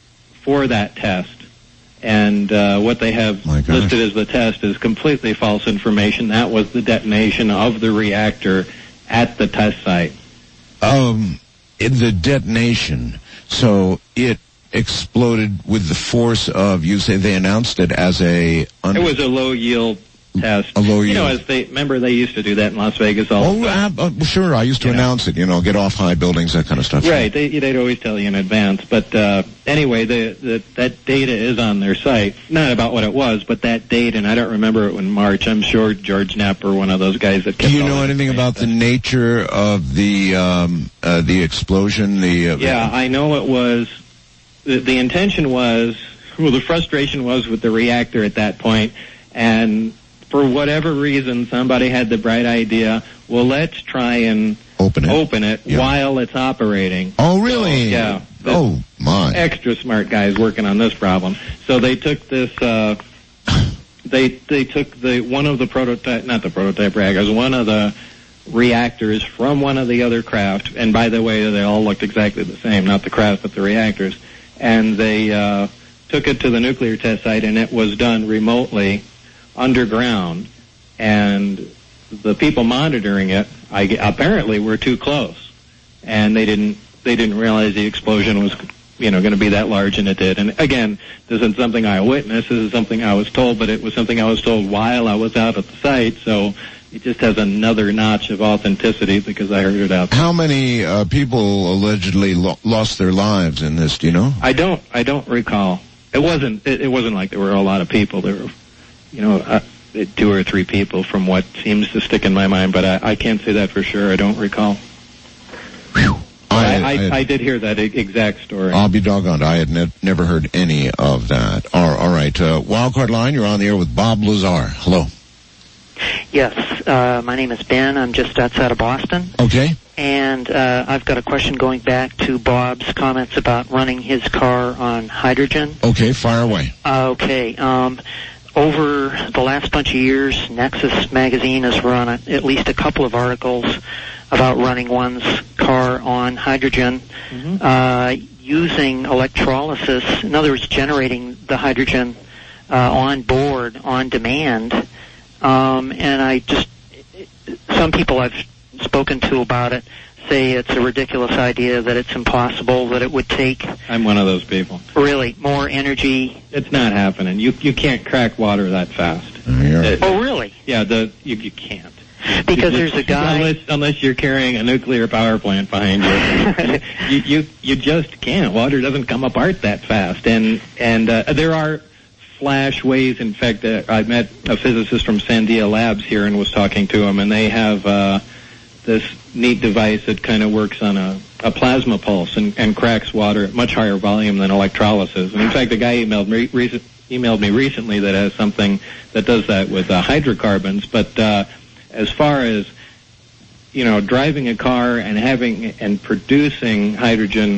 for that test. And uh, what they have listed as the test is completely false information. That was the detonation of the reactor at the test site. Um, in the detonation, so it exploded with the force of, you say they announced it as a... Un- it was a low-yield test. A low yield. You know, as they, remember they used to do that in Las Vegas all oh, the time. uh, uh, sure, I used to You announce know. it, you know, get off high buildings, that kind of stuff. Right, they, they'd always tell you in advance. But uh, anyway, the, the, that data is on their site. Not about what it was, but that date, and I don't remember it in March. I'm sure George Knapp or one of those guys that kept Do you all know that anything about the nature of the um, uh, the explosion? The uh, Yeah, I know it was, the, the intention was, well, the frustration was with the reactor at that point, and for whatever reason, somebody had the bright idea, well, let's try and open it, open it yeah. while it's operating. Oh, really? So, yeah. Oh, my. Extra smart guys working on this problem. So they took this, uh, they they took the one of the prototype, not the prototype reactors, one of the reactors from one of the other craft, and by the way, they all looked exactly the same, not the craft, but the reactors, and they uh, took it to the nuclear test site, and it was done remotely underground, and the people monitoring it I, apparently were too close, and they didn't they didn't realize the explosion was, you know, going to be that large, and it did. And again, this isn't something I witnessed. This is something I was told, but it was something I was told while I was out at the site. So it just has another notch of authenticity because I heard it out there. How many uh, people allegedly lo- lost their lives in this? Do you know? I don't. I don't recall. It wasn't. It, it wasn't like there were a lot of people. There were, you know, uh, two or three people, from what seems to stick in my mind. But I, I can't say that for sure. I don't recall. Whew. I, I, I, I, I did hear that exact story. I'll be doggone. I had ne- never heard any of that. All, all right. Uh, Wildcard Line, you're on the air with Bob Lazar. Hello. Yes. Uh, my name is Ben. I'm just outside of Boston. Okay. And uh, I've got a question going back to Bob's comments about running his car on hydrogen. Okay, fire away. Uh, okay. Um, over the last bunch of years, Nexus magazine has run a, at least a couple of articles about running one's car on hydrogen, mm-hmm. uh, using electrolysis, in other words, generating the hydrogen uh, on board, on demand. Um, and I just, some people I've spoken to about it say it's a ridiculous idea, that it's impossible, that it would take... I'm one of those people. Really, more energy. It's not happening. You you can't crack water that fast. It, oh, really? Yeah, the you, you can't. Because you, there's a guy... Unless, unless you're carrying a nuclear power plant behind you. you, you. You just can't. Water doesn't come apart that fast. And, and uh, there are flash ways. In fact, uh, I met a physicist from Sandia Labs here and was talking to him, and they have uh, this neat device that kind of works on a, a plasma pulse and, and cracks water at much higher volume than electrolysis. And in fact, a guy emailed me, recent, emailed me recently that has something that does that with uh, hydrocarbons. But uh, as far as, you know, driving a car and having and producing hydrogen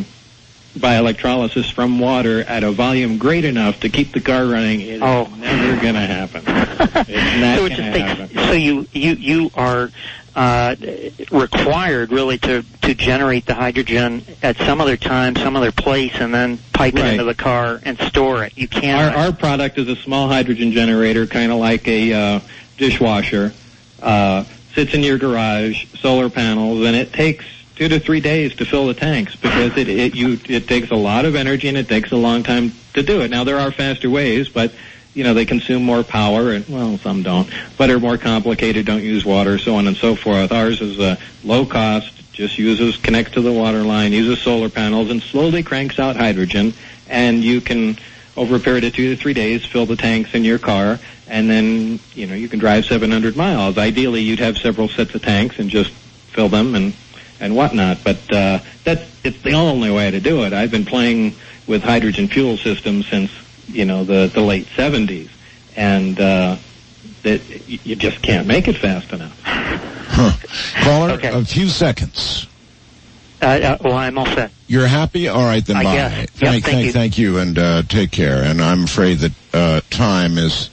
by electrolysis from water at a volume great enough to keep the car running, it is oh. never going to happen. It's not so, going to happen. so you, you, you are uh, required really to, to generate the hydrogen at some other time, some other place, and then pipe right. it into the car and store it. You can't. Our, our product is a small hydrogen generator, kind of like a uh, dishwasher. Uh, sits in your garage, solar panels, and it takes two to three days to fill the tanks because it it you it takes a lot of energy and it takes a long time to do it. Now there are faster ways, but you know they consume more power, and well, some don't, but are more complicated, don't use water, so on and so forth. Ours is uh, low cost, just uses connects to the water line, uses solar panels, and slowly cranks out hydrogen, and you can, over a period of two to three days, fill the tanks in your car, and then, you know, you can drive seven hundred miles. Ideally, you'd have several sets of tanks and just fill them and, and whatnot. But uh, that's it's the only way to do it. I've been playing with hydrogen fuel systems since, you know, the, the late seventies. And uh, that you just can't make it fast enough. Huh. Caller, okay. a few seconds. Uh, uh, well, I'm all set. You're happy? All right, then I bye. guess. Thank, Yep, thank thank, you. thank you, and uh, take care. And I'm afraid that uh, time is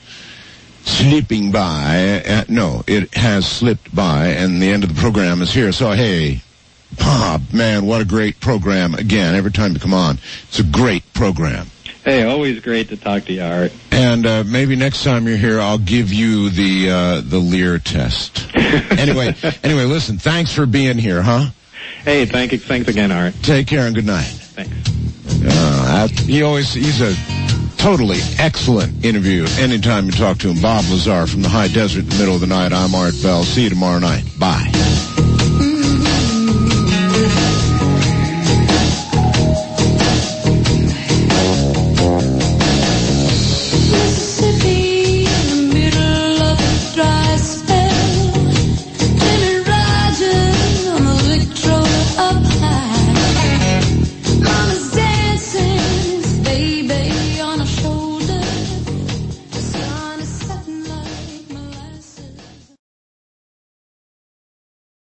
slipping by. Uh, no, it has slipped by, and the end of the program is here. So, hey, Bob, man, what a great program. Again, every time you come on, it's a great program. Hey, always great to talk to you, Art. And uh, maybe next time you're here, I'll give you the uh, the Lear test. anyway, anyway, listen, thanks for being here, huh? Hey, thank you, thanks again, Art. Take care and good night. Thanks. Uh, he always, he's a totally excellent interview anytime you talk to him. Bob Lazar from the high desert in the middle of the night. I'm Art Bell. See you tomorrow night. Bye.